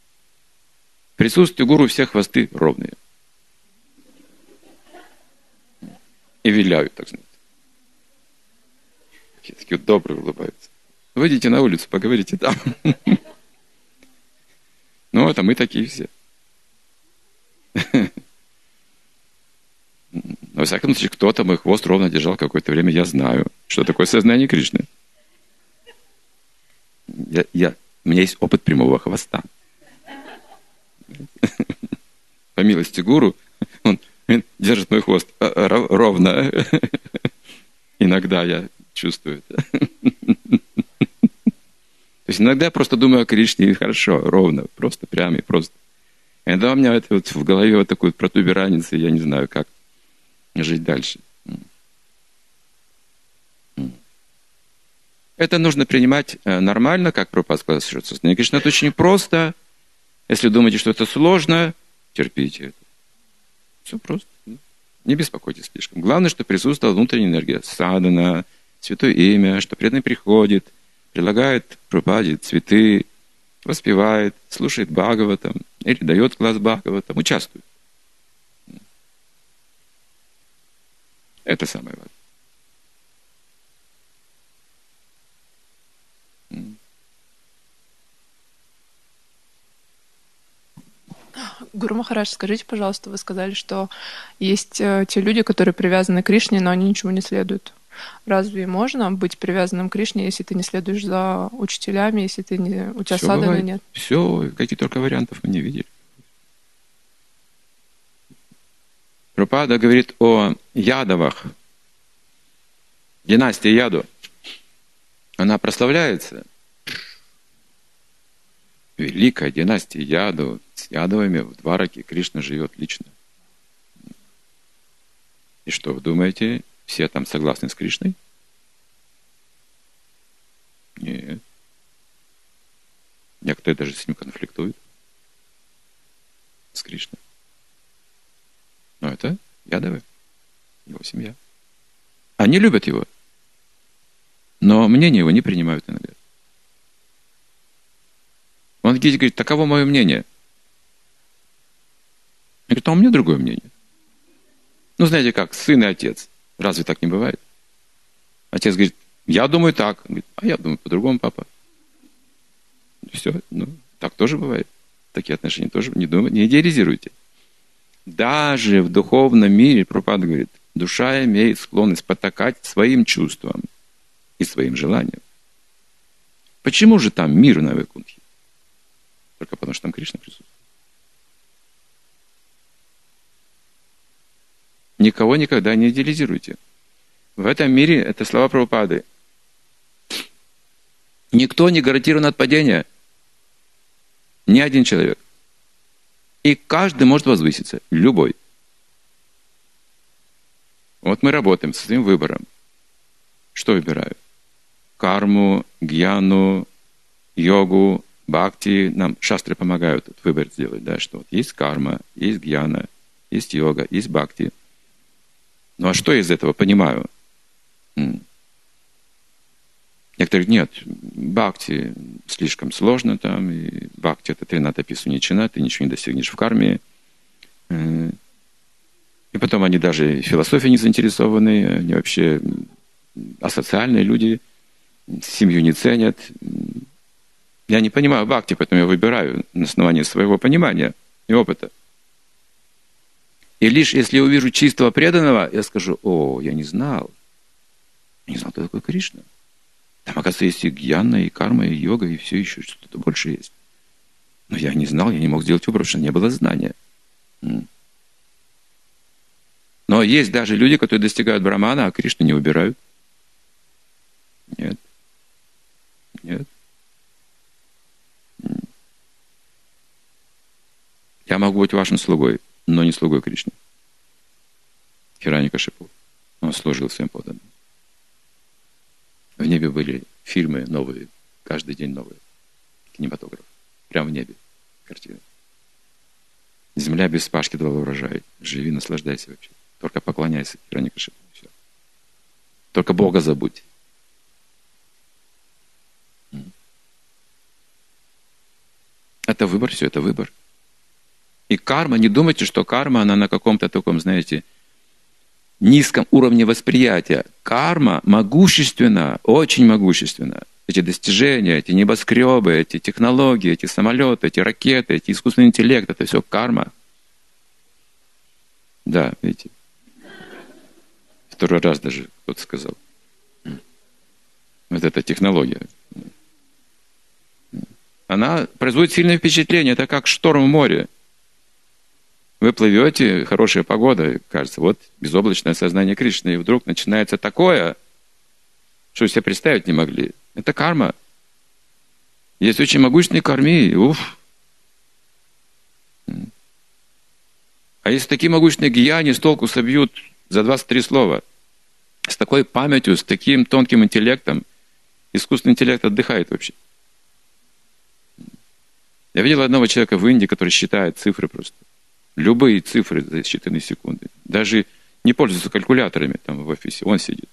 В присутствии гуру все хвосты ровные. и виляют, так знаете. Такие вот добрые улыбаются. Выйдите на улицу, поговорите там. Ну, это мы такие все. Но, во всяком случае, кто-то мой хвост ровно держал какое-то время. Я знаю, что такое сознание Кришны. У меня есть опыт прямого хвоста. По милости гуру, он держит мой хвост ровно. Иногда я чувствую это. То есть иногда я просто думаю о Кришне, и хорошо, ровно, просто прямо и просто. Иногда у меня это вот в голове вот такой протуберанец, и я не знаю, как жить дальше. Это нужно принимать нормально, как Прабхупада сказал, что сознание Кришны это очень просто. Если думаете, что это сложно, терпите это. Все просто. Не беспокойтесь слишком. Главное, что присутствовала внутренняя энергия. Садхана, святое имя, что преданный приходит, предлагает Прабхупаде цветы, воспевает, слушает Бхагаватам, или дает класс Бхагаватам, участвует. Это самое важное. Гуру Махарадж, скажите, пожалуйста, вы сказали, что есть те люди, которые привязаны к Кришне, но они ничему не следуют. Разве можно быть привязанным к Кришне, если ты не следуешь за учителями, если ты не, у тебя садханы нет? Все, каких только вариантов мы не видели. Прабхупада говорит о ядовах. Династия Яду. Она прославляется. Великая династия Яду. С Ядовыми в Двараке Кришна живет лично. И что вы думаете? Все там согласны с Кришной? Нет. Некоторые даже с ним конфликтуют. С Кришной. Но это Ядовы. Его семья. Они любят его. Но мнение его не принимают иногда. Он говорит, таково мое мнение. Я говорю, а у меня другое мнение. Ну, знаете как, сын и отец. Разве так не бывает? Отец говорит, я думаю так. Он говорит, а я думаю по-другому, папа. И все, так тоже бывает. Такие отношения тоже не идеализируйте. Даже в духовном мире, Прабхупада говорит, душа имеет склонность потакать своим чувствам и своим желаниям. Почему же там мир на Вайкунтхе? Только потому, что там Кришна присутствует. Никого никогда не идеализируйте. В этом мире, это слова Прабхупады, никто не гарантирован от падения. Ни один человек. И каждый может возвыситься. Любой. Вот мы работаем со своим выбором. Что выбираю? Карму, гьяну, йогу, бхакти. Нам шастры помогают выбор сделать. Да, что вот есть карма, есть гьяна, есть йога, есть бхакти. Ну а что я из этого понимаю? Некоторые говорят, нет, бхакти слишком сложно там, и бхакти это тринада писуничина, ты ничего не достигнешь в карме. И потом они даже в философии не заинтересованы, они вообще асоциальные люди, семью не ценят. Я не понимаю бхакти, поэтому я выбираю на основании своего понимания и опыта. И лишь если я увижу чистого преданного, я скажу, я не знал. Я не знал, кто такой Кришна. Там, оказывается, есть и гьяна, и карма, и йога, и все еще что-то больше есть. Но я не знал, я не мог сделать выбор, потому что не было знания. Но есть даже люди, которые достигают брамана, а Кришну не выбирают. Нет. Нет. Я могу быть вашим слугой, но не слугой Кришны. Хираньякашипу. Он служил всем подданным. В небе были фильмы новые, каждый день новые. Кинематограф. Прямо в небе. Картины. Земля без спашки давала урожай. Живи, наслаждайся вообще. Только поклоняйся Хираньякашипу. Все. Только Бога забудь. Это выбор, все это выбор. И карма, не думайте, что карма, она на каком-то таком, знаете, низком уровне восприятия. Карма могущественна, очень могущественна. Эти достижения, эти небоскребы, эти технологии, эти самолеты, эти ракеты, эти искусственный интеллект, это все карма. Да, видите. Второй раз даже кто-то сказал. Вот эта технология. Она производит сильное впечатление. Это как шторм в море. Вы плывете, хорошая погода, кажется, вот безоблачное сознание Кришны, и вдруг начинается такое, что вы себе представить не могли. Это карма. Есть очень могущественные карми. Уф. А если такие могущественные гьяни с толку собьют за 23 слова, с такой памятью, с таким тонким интеллектом, искусственный интеллект отдыхает вообще. Я видел одного человека в Индии, который считает цифры просто. Любые цифры за считанные секунды. Даже не пользуется калькуляторами там в офисе. Он сидит.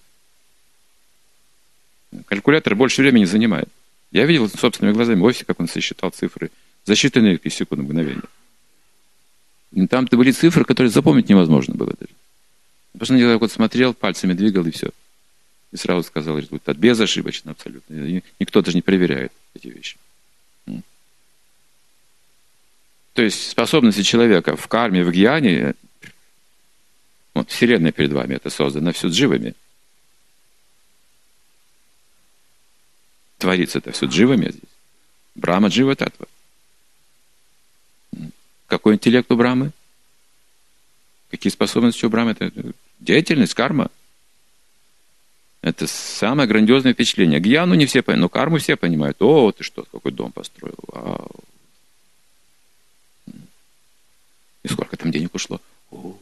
Калькулятор больше времени занимает. Я видел собственными глазами в офисе, как он сосчитал цифры за считанные секунды, мгновения. И там-то были цифры, которые запомнить невозможно было даже. Просто я вот смотрел, пальцами двигал и все. И сразу сказал результат. Безошибочно абсолютно. И никто даже не проверяет эти вещи. То есть способности человека в карме, в гьяне, вот Вселенная перед вами это создана все дживами. Творится это все дживами здесь. Брахма джива татва. Какой интеллект у Брамы? Какие способности у Брамы? Это деятельность, карма. Это самое грандиозное впечатление. Гьяну не все понимают, но карму все понимают. О, ты что, какой дом построил? Вау. И сколько там денег ушло? О.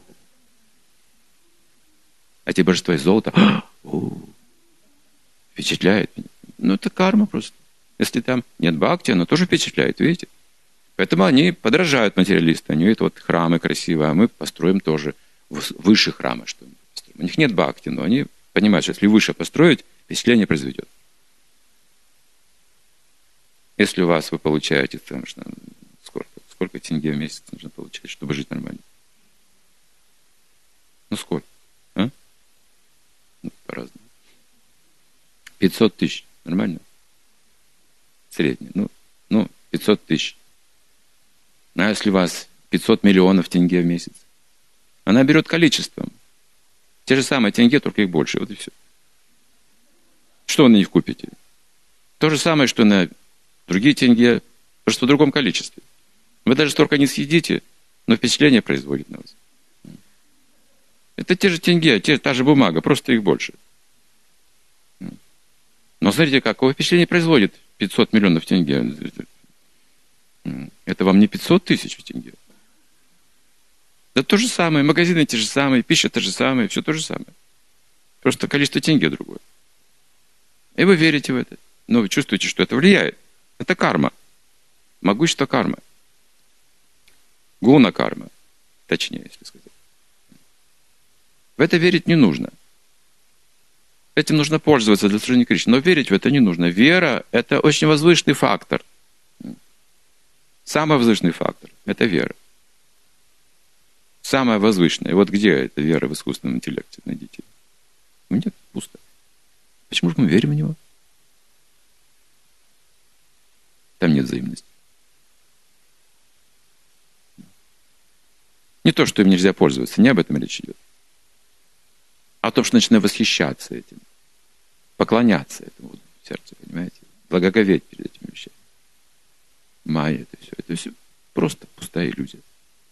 А те божества из золота? О. Впечатляет меня. Ну, это карма просто. Если там нет бхакти, оно тоже впечатляет, видите? Поэтому они подражают материалистам. Они говорят, вот храмы красивые, а мы построим тоже выше храмы. Что мы построим. У них нет бхакти, но они понимают, что если выше построить, впечатление произведет. Если у вас вы получаете там, сколько тенге в месяц нужно получать, чтобы жить нормально? Ну, сколько? А? Ну, по-разному. 500 тысяч. Нормально? Средний. Ну, 500 тысяч. А если у вас 500 миллионов тенге в месяц? Она берет количеством. Те же самые тенге, только их больше. Вот и все. Что вы на них купите? То же самое, что на другие тенге, просто в другом количестве. Вы даже столько не съедите, но впечатление производит на вас. Это те же тенге, та же бумага, просто их больше. Но смотрите, какое впечатление производит 500 миллионов тенге. Это вам не 500 тысяч тенге. Да то же самое, магазины те же самые, пища та же самая, все то же самое. Просто количество тенге другое. И вы верите в это. Но вы чувствуете, что это влияет. Это карма. Могущество кармы. Гуна карма. Точнее, если сказать. В это верить не нужно. Этим нужно пользоваться для служения Кришне. Но верить в это не нужно. Вера – это очень возвышенный фактор. Самый возвышенный фактор – это вера. Самая возвышенная. Вот где эта вера в искусственном интеллекте? Найдите. Нет, пусто. Почему же мы верим в него? Там нет взаимности. Не то, что им нельзя пользоваться, не об этом речь идет. А о том, что начинаю восхищаться этим, поклоняться этому в сердце, понимаете? Благоговеть перед этими вещами. Майя, это все просто пустая иллюзия.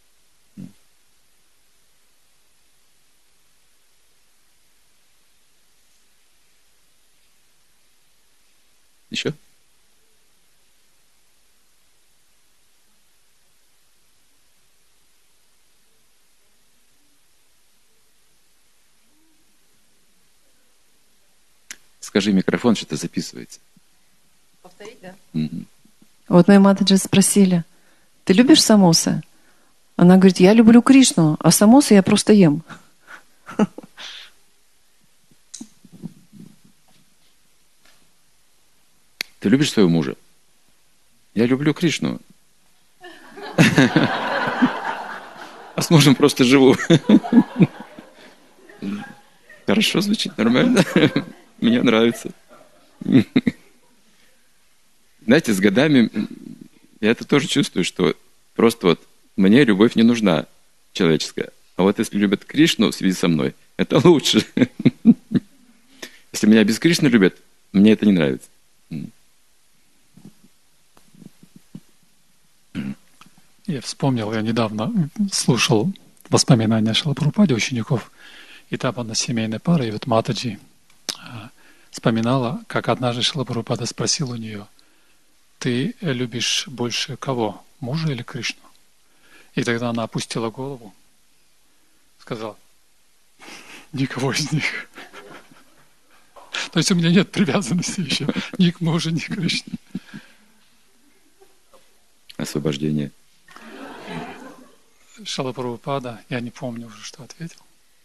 Еще? Скажи микрофон, что-то записывается. Повторить, да? Угу. Вот мои матаджи спросили, ты любишь самосы? Она говорит, я люблю Кришну, а самосы я просто ем. Ты любишь своего мужа? Я люблю Кришну. А с мужем просто живу. хорошо звучит, нормально. Мне нравится. Знаете, с годами я это тоже чувствую, что просто вот мне любовь не нужна человеческая. А вот если любят Кришну в связи со мной, это лучше. Если меня без Кришны любят, мне это не нравится. Я вспомнил, я недавно слушал воспоминания Шрилы Прабхупады учеников этапа семейной пары, и вот Матаджи вспоминала, как однажды Шрила Прабхупада спросил у нее: ты любишь больше кого, мужа или Кришну? И тогда она опустила голову, сказала: никого из них. То есть у меня нет привязанности еще ни к мужу, ни к Кришне. Освобождение. Шрила Прабхупада, я не помню уже, что ответил.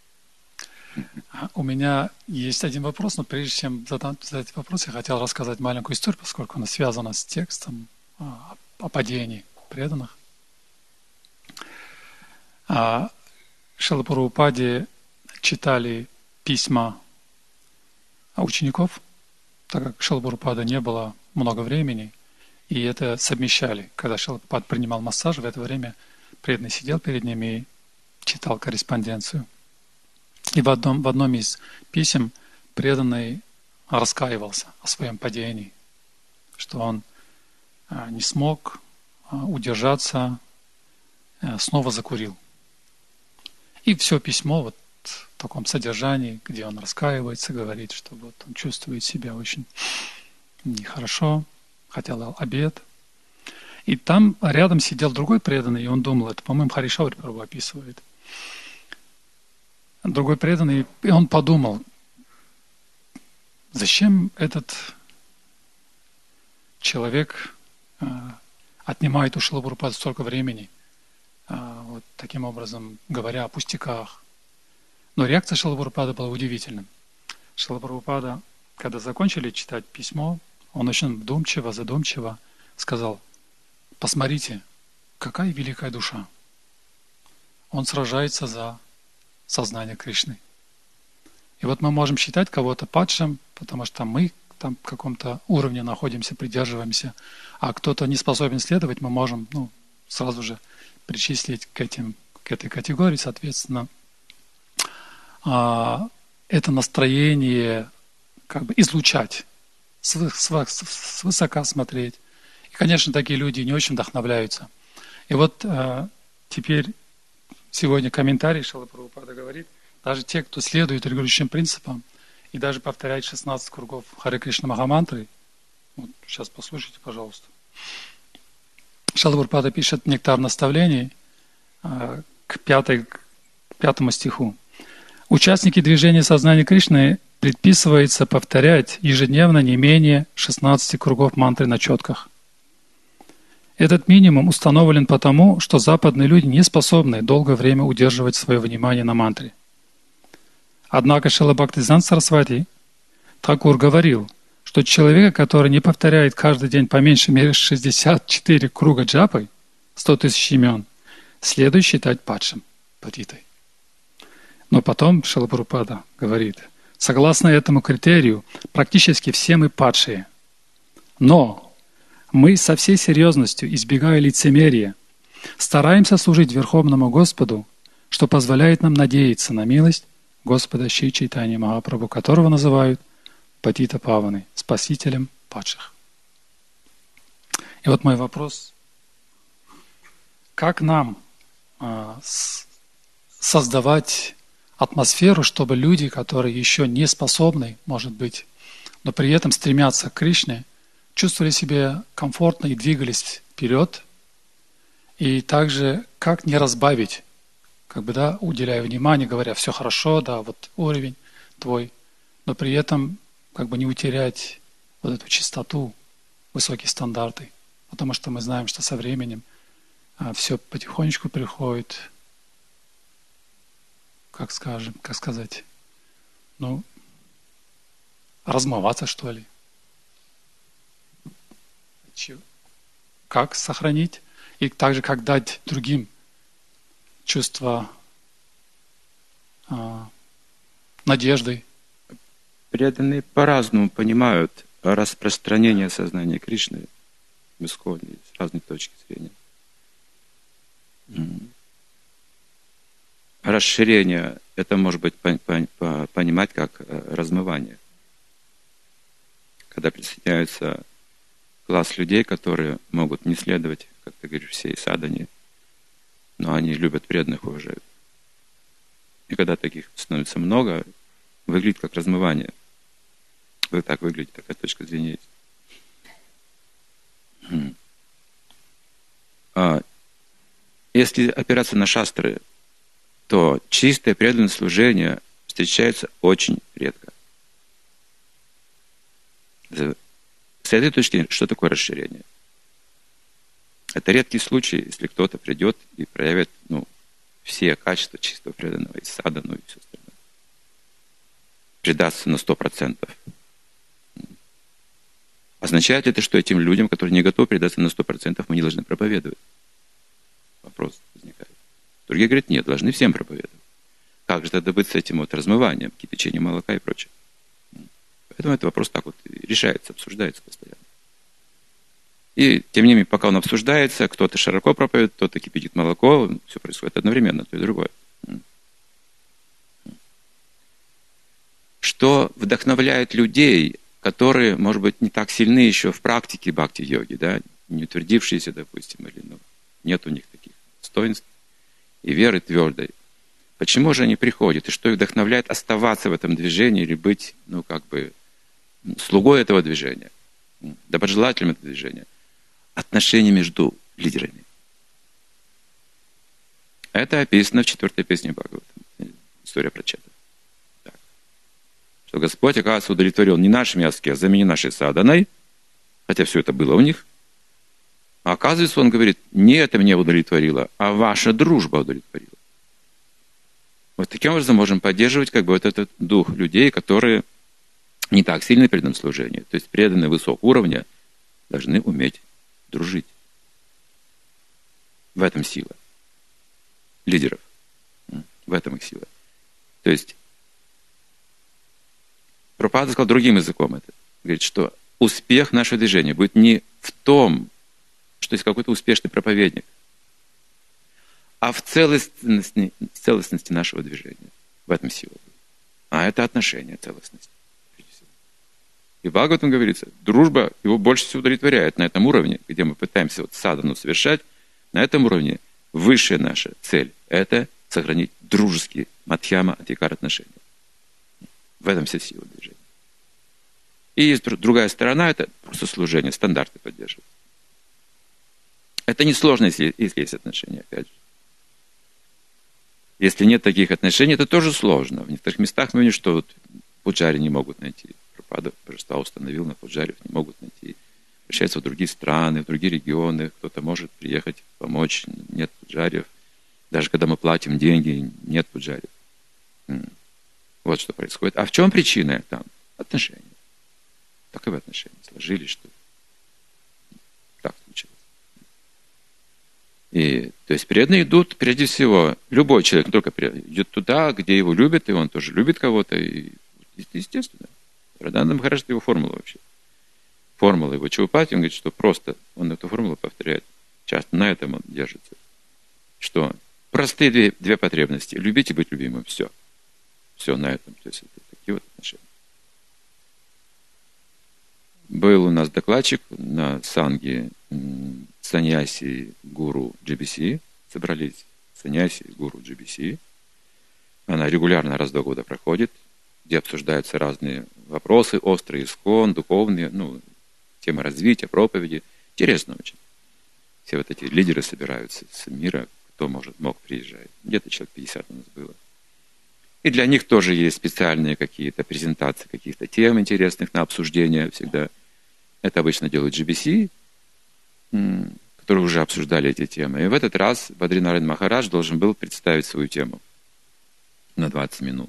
У меня есть один вопрос, но прежде чем задать вопрос, я хотел рассказать маленькую историю, поскольку она связана с текстом о падении преданных. Шриле Прабхупаде читали письма учеников, так как Шрилы Прабхупада не было много времени, и это совмещали. Когда Шрила Прабхупада принимал массаж, в это время преданный сидел перед ним и читал корреспонденцию. И в одном из писем преданный раскаивался о своем падении, что он не смог удержаться, снова закурил. И все письмо вот в таком содержании, где он раскаивается, говорит, что вот он чувствует себя очень нехорошо, хотел обед. И там рядом сидел другой преданный, и он думал, это, по-моему, Харишаури Прабху описывает. Другой преданный, и он подумал, зачем этот человек отнимает у Шрилы Прабхупады столько времени, вот таким образом говоря о пустяках. Но реакция Шрилы Прабхупады была удивительной. Шрила Прабхупада, когда закончили читать письмо, он очень вдумчиво, задумчиво сказал: посмотрите, какая великая душа. Он сражается за сознание Кришны. И вот мы можем считать кого-то падшим, потому что мы там в каком-то уровне находимся, придерживаемся, а кто-то не способен следовать, мы можем сразу же причислить к этой категории, соответственно. Это настроение как бы излучать, свысока смотреть. И, конечно, такие люди не очень вдохновляются. И вот теперь сегодня комментарий Шрилы Прабхупады говорит, даже те, кто следует регулирующим принципам и даже повторяет 16 кругов Харе Кришна Махамантры, вот сейчас послушайте, пожалуйста. Шрила Прабхупада пишет «Нектар наставлений» к 5 стиху. Участники движения сознания Кришны предписывается повторять ежедневно не менее 16 кругов мантры на четках. Этот минимум установлен потому, что западные люди не способны долгое время удерживать свое внимание на мантре. Однако Шрила Бхактисиданта Сарасвати Тхакур говорил, что человека, который не повторяет каждый день по меньшей мере 64 круга джапы, 100 тысяч имен, следует считать падшим, патитой. Но потом Шрила Прабхупада говорит, согласно этому критерию, практически все мы падшие. Но мы со всей серьезностью, избегая лицемерия, стараемся служить Верховному Господу, что позволяет нам надеяться на милость Господа Шри Чайтаньи Махапрабху, которого называют Патита Паваны, спасителем падших. И вот мой вопрос. Как нам создавать атмосферу, чтобы люди, которые еще не способны, может быть, но при этом стремятся к Кришне, чувствовали себя комфортно и двигались вперед, и также как не разбавить, уделяя внимание, говоря, все хорошо, вот уровень твой, но при этом не утерять вот эту чистоту, высокие стандарты, потому что мы знаем, что со временем все потихонечку приходит, размываться, что ли. Как сохранить и также как дать другим чувство надеждой? Преданные по-разному понимают распространение сознания Кришны в исходе с разной точки зрения. Расширение — это может быть понимать как размывание. Когда присоединяются класс людей, которые могут не следовать, как ты говоришь, всей садхане, но они любят преданных, уважают. И когда таких становится много, выглядит как размывание. Вот так выглядит, такая точка зрения есть. Если опираться на шастры, то чистое преданное служение встречается очень редко. С этой точки зрения, что такое расширение? Это редкий случай, если кто-то придет и проявит все качества чистого преданного, и садану, и все остальное. Предастся на 100%. Означает ли это, что этим людям, которые не готовы предаться на 100%, мы не должны проповедовать? Вопрос возникает. Другие говорят, нет, должны всем проповедовать. Как же тогда быть с этим размыванием, кипячением молока и прочее? Поэтому этот вопрос так вот решается, обсуждается постоянно. И, тем не менее, пока он обсуждается, кто-то широко проповедует, кто-то кипятит молоко, все происходит одновременно, то и другое. Что вдохновляет людей, которые, может быть, не так сильны еще в практике бхакти-йоги, да, не утвердившиеся, допустим, или нет у них таких достоинств и веры твердой. Почему же они приходят? И что их вдохновляет оставаться в этом движении или быть, слугой этого движения, доброжелателем этого движения? Отношения между лидерами. Это описано в 4-й песне Бхагаватам. История про Чета. Что Господь, оказывается, удовлетворен не нашими аскезами, не нашей саданой, хотя все это было у них. А оказывается, он говорит, не это меня удовлетворило, а ваша дружба удовлетворила. Вот таким образом можем поддерживать этот дух людей, которые не так сильно преданы служению. То есть преданные высокого уровня должны уметь дружить. В этом сила лидеров. В этом их сила. То есть Прабхупада сказал другим языком это. Говорит, что успех нашего движения будет не в том, что есть какой-то успешный проповедник, а в целостности нашего движения. В этом сила. А это отношение целостности. И в Бхагаватам говорится, дружба его больше всего удовлетворяет на этом уровне, где мы пытаемся садану совершать. На этом уровне высшая наша цель – это сохранить дружеские мадхьяма адхикар отношения. В этом вся сила движения. И есть другая сторона – это просто служение, стандарты поддерживать. Это несложно, если есть отношения, опять же. Если нет таких отношений, это тоже сложно. В некоторых местах мы видим, что пуджари не могут найти. Прабхупада божества установил, на пуджарев не могут найти. Обращаются в другие страны, в другие регионы. Кто-то может приехать, помочь. Нет пуджарев. Даже когда мы платим деньги, нет пуджарев. Вот что происходит. А в чем причина там? Отношения. Таковы отношения. Сложились, что так случилось. И, то есть преданные идут, прежде всего, любой человек, не только преданный, идет туда, где его любят, и он тоже любит кого-то. И, естественно. Радананда Махарадж — это его формула вообще. Формула его Чаупати, он говорит, что просто он эту формулу повторяет. Часто на этом он держится. Что простые две потребности. Любить и быть любимым. Все. Все на этом. То есть это такие вот отношения. Был у нас докладчик на санге саньяси гуру GBC. Собрались саньяси гуру GBC. Она регулярно раз в 2 года проходит, где обсуждаются разные вопросы, острые, искон, духовные, темы развития, проповеди. Интересно очень. Все вот эти лидеры собираются с мира, кто мог приезжать. Где-то человек 50 у нас было. И для них тоже есть специальные какие-то презентации каких-то тем интересных на обсуждение всегда. Это обычно делают GBC, которые уже обсуждали эти темы. И в этот раз Бадринарайан Махарадж должен был представить свою тему на 20 минут.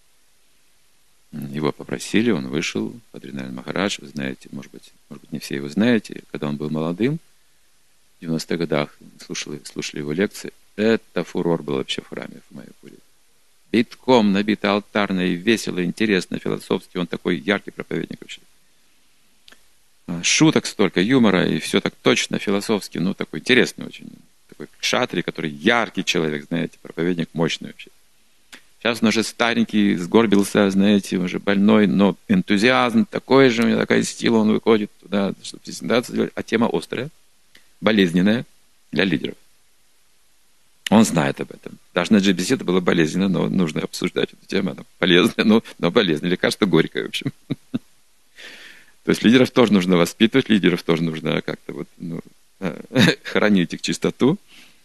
Его попросили, он вышел. Бадринарайан Махарадж, вы знаете, может быть, не все его знаете, когда он был молодым, в 90-х годах слушали его лекции. Это фурор был вообще в храме в Майяпуре. битком набито алтарно и весело, интересно, философски. Он такой яркий проповедник вообще. Шуток столько, юмора, и все так точно, философски, ну, такой интересный очень. Такой кшатри, который яркий человек, знаете, проповедник мощный вообще. Сейчас он уже старенький, сгорбился, знаете, уже больной, но энтузиазм такой же, у него такая сила, он выходит туда, чтобы презентацию сделать. А тема острая, болезненная для лидеров. Он знает об этом. Даже на GBC это было болезненно, но нужно обсуждать эту тему. Она полезная, но болезненная. Лекарство горькое, в общем. То есть лидеров тоже нужно воспитывать, лидеров тоже нужно как-то вот, хранить их чистоту.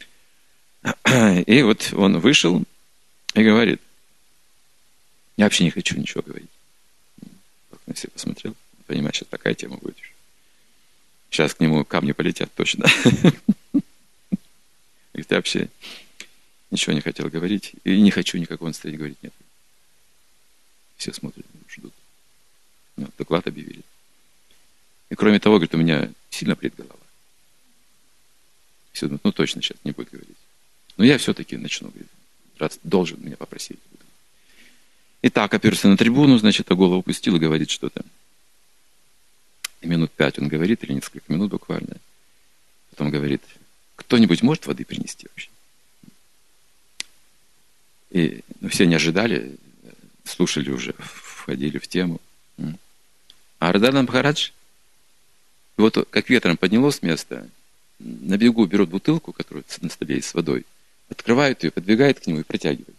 И вот он вышел и говорит: я вообще не хочу ничего говорить. На всех посмотрел, понимаешь, сейчас такая тема будет. Сейчас к нему камни полетят точно. Говорит, я вообще ничего не хотел говорить, и не хочу никакого настроения говорить, нет. Все смотрят, ждут. Доклад объявили. И кроме того, говорит, у меня сильно болит голова. Все думают, точно сейчас не будет говорить. Но я все-таки начну говорить, раз должен меня попросить. Итак, оперся на трибуну, значит, голову пустил и говорит что-то. И минут 5 он говорит, или несколько минут буквально. Потом говорит: кто-нибудь может воды принести вообще? И все не ожидали, слушали уже, входили в тему. А Радананда Махарадж, вот как ветром подняло с места, на бегу берет бутылку, которая на столе с водой, открывает ее, подвигает к нему и протягивает.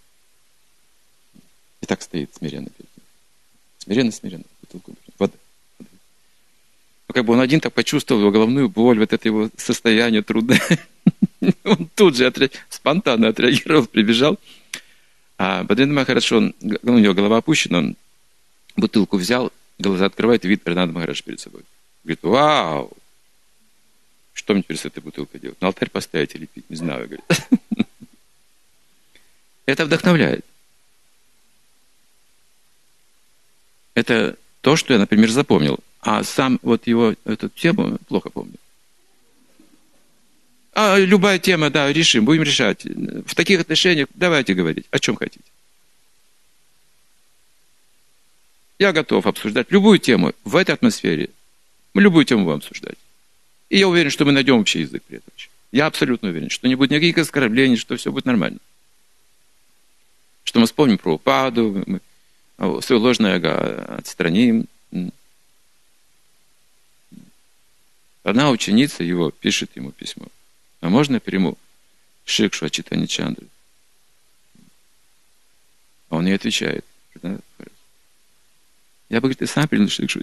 И так стоит смиренно перед ним. Смиренно, бутылку берет. Вода. Но как бы он один так почувствовал его головную боль, вот это его состояние трудное. Он тут же спонтанно отреагировал, прибежал. А Бхадравендра Махарадж, у него голова опущена, он бутылку взял, глаза открывает, и видит Радананда Махарадж перед собой. Говорит: вау! Что мне теперь с этой бутылкой делать? На алтарь поставить или пить? Не знаю, говорит. Это вдохновляет. Это то, что я, например, запомнил. А сам вот его, эту тему плохо помню. Любая тема, да, решим, будем решать. В таких отношениях давайте говорить, о чем хотите. Я готов обсуждать любую тему в этой атмосфере. Мы любую тему будем обсуждать. И я уверен, что мы найдем общий язык при этом. Я абсолютно уверен, что не будет никаких оскорблений, что все будет нормально. Что мы вспомним про Прабхупаду, мы свое ложное эго отстраним. Одна ученица его пишет ему письмо: а можно я приму шикшу от Чайтаньи Чандры? А он ей отвечает: я бы, говорит, ты сам принял шикшу.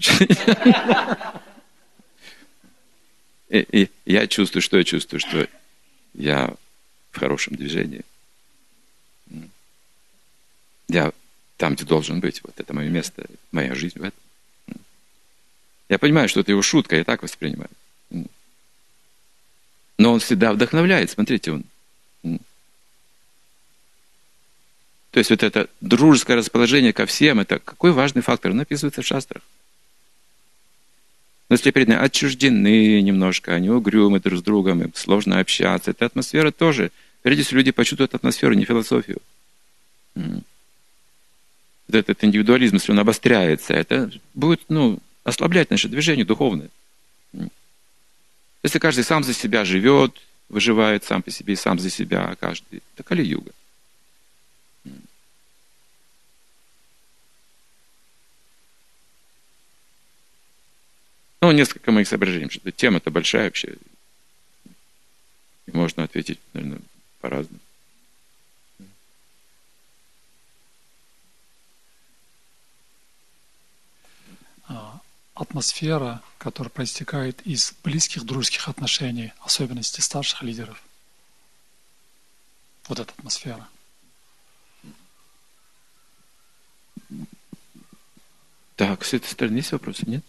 И я чувствую, что я в хорошем движении. Я там, где должен быть. Вот это мое место, моя жизнь в этом. Я понимаю, что это его шутка, я так воспринимаю. Но он всегда вдохновляет, смотрите, он. То есть вот это дружеское расположение ко всем, это какой важный фактор, он описывается в шастрах. Но если перед нами отчуждены немножко, они угрюмы друг с другом, им сложно общаться, эта атмосфера тоже. Прежде всего, люди почувствуют атмосферу, не философию. Вот этот индивидуализм, если он обостряется, это будет, ослаблять наше движение духовное. Если каждый сам за себя живет, выживает сам по себе и сам за себя, каждый, это Кали-юга. Несколько моих соображений, что тема-то большая вообще. И можно ответить, наверное, по-разному. Атмосфера, которая проистекает из близких дружеских отношений, особенности старших лидеров. Вот эта атмосфера. Так, с этой стороны есть вопросы? Нет?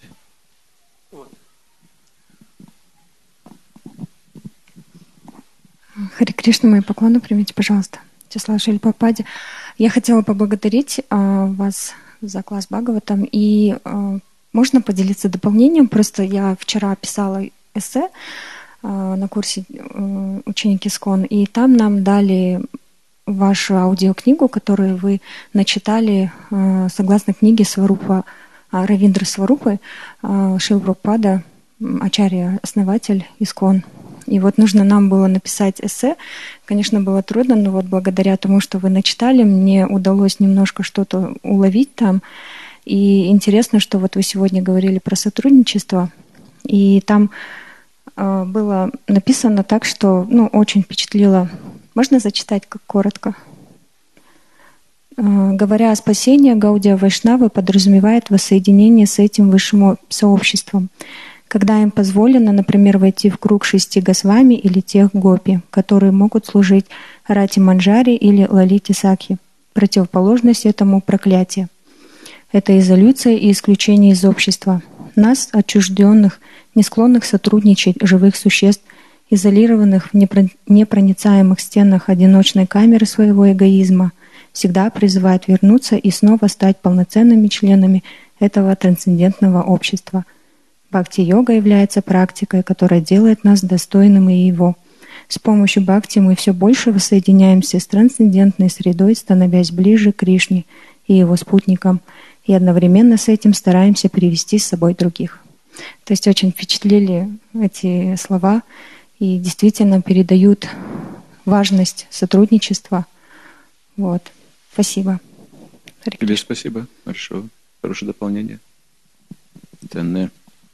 Харе Кришна, мои поклоны примите, пожалуйста. Числава Шрила Прабхупаде. Я хотела поблагодарить вас за класс Бхагаватам. И можно поделиться дополнением? Просто я вчера писала эссе на курсе ученики ИСККОН, и там нам дали вашу аудиокнигу, которую вы начитали согласно книге Сварупа, Равиндра Сварупы, Шрила Прабхупада, ачарья, основатель ИСККОН. И вот нужно нам было написать эссе. Конечно, было трудно, но вот благодаря тому, что вы начитали, мне удалось немножко что-то уловить там. И интересно, что вот вы сегодня говорили про сотрудничество, и там было написано так, что очень впечатлило. Можно зачитать как коротко? Говоря о спасении, Гаудия Вайшнавы подразумевает воссоединение с этим высшим сообществом, когда им позволено, например, войти в круг 6 Госвами или тех гопи, которые могут служить Рати Манджари или Лалите Сакхи. Противоположность этому проклятие. Это изолюция и исключение из общества. Нас, отчужденных, не склонных сотрудничать живых существ, изолированных в непроницаемых стенах одиночной камеры своего эгоизма, всегда призывает вернуться и снова стать полноценными членами этого трансцендентного общества. Бхакти-йога является практикой, которая делает нас достойными его. С помощью бхакти мы все больше воссоединяемся с трансцендентной средой, становясь ближе к Кришне и его спутникам, и одновременно с этим стараемся привести с собой других. То есть очень впечатлили эти слова и действительно передают важность сотрудничества. Вот. Спасибо. Тебе спасибо. Хорошо. Хорошее дополнение. Ценное.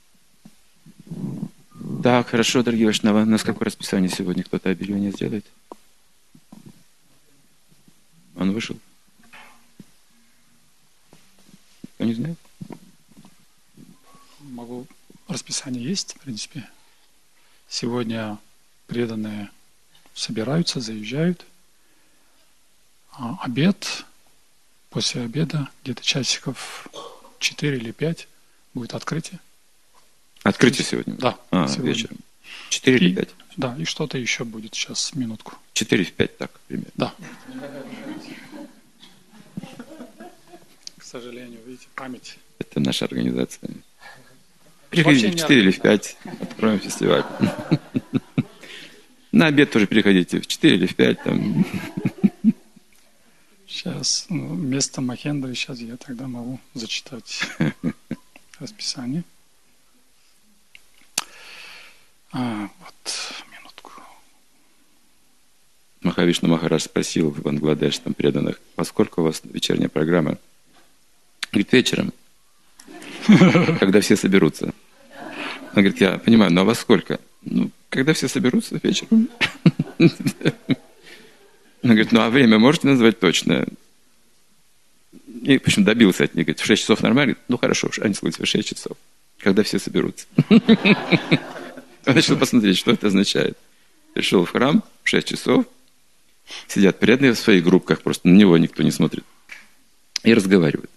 Так, хорошо, дорогие Вайшнавы. У нас какое расписание сегодня? Кто-то объявление сделает? Он вышел? Кто не знает? Могу. Расписание есть, в принципе. Сегодня преданные собираются, заезжают. Обед, после обеда, где-то часиков 4 или 5 будет открытие. Открытие сегодня? Да, сегодня. Вечером. 4 или 5? Да, и что-то еще будет сейчас, минутку. 4 в 5, так, примерно. Да. К сожалению, видите, память. Это наша организация. Приходите в 4 или в 5, откроем фестиваль. На обед тоже приходите в 4 или в 5. Там. Сейчас вместо Махендры сейчас я тогда могу зачитать расписание. Вот, минутку. Махавишну Махарадж спросил в Бангладеш там преданных, поскольку у вас вечерняя программа? Говорит, вечером, когда все соберутся. Он говорит, я понимаю, но а во сколько? Когда все соберутся вечером. Он говорит, а время можете назвать точно? И, в общем, добился от них. Говорит, в 6 часов нормально? Говорит, хорошо, они сказали, в 6 часов. Когда все соберутся. Он начал посмотреть, что это означает. Пришел в храм в 6 часов, сидят преданные в своих группках, просто на него никто не смотрит, и разговаривают.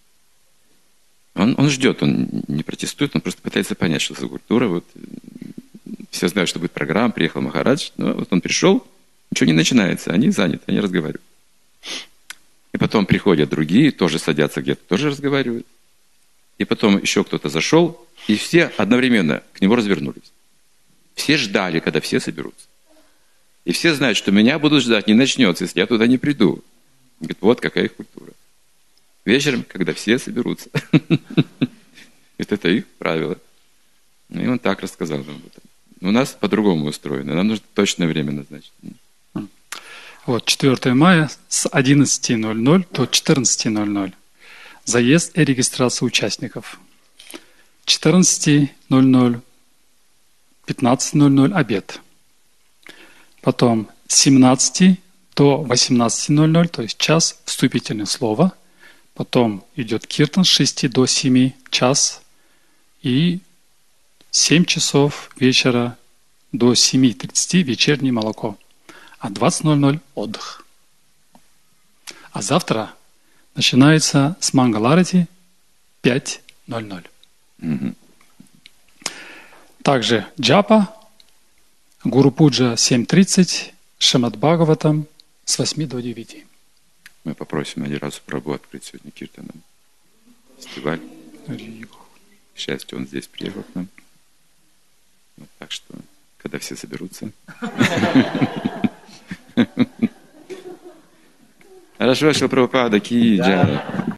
Он ждет, он не протестует, он просто пытается понять, что за культура. Вот. Все знают, что будет программа, приехал Махарадж, но вот он пришел, ничего не начинается, они заняты, они разговаривают. И потом приходят другие, тоже садятся где-то, тоже разговаривают. И потом еще кто-то зашел, и все одновременно к нему развернулись. Все ждали, когда все соберутся. И все знают, что меня будут ждать, не начнется, если я туда не приду. Говорит, вот какая их культура. Вечером, когда все соберутся. Это их правило. И он так рассказал нам об этом. У нас по-другому устроено. Нам нужно точное время назначить. Вот, 4 мая с 11:00 до 14:00. Заезд и регистрация участников. 14:00, 15:00 обед. Потом с 17 до 18:00, то есть час, вступительное слово. Потом идет киртан с 6 до 7, час. И 7 часов вечера до 7:30 вечернее молоко. А 20:00 отдых. А завтра начинается с Мангаларати 5:00. Угу. Также джапа, Гуру Пуджа 7:30, Шримад Бхагаватам с 8 до 9. Мы попросим Адирату Прабху открыть сегодня киртаном фестиваль. К счастью, он здесь приехал к нам. Вот, так что, когда все соберутся. Хорошо, Шила Прабхупада ки джай.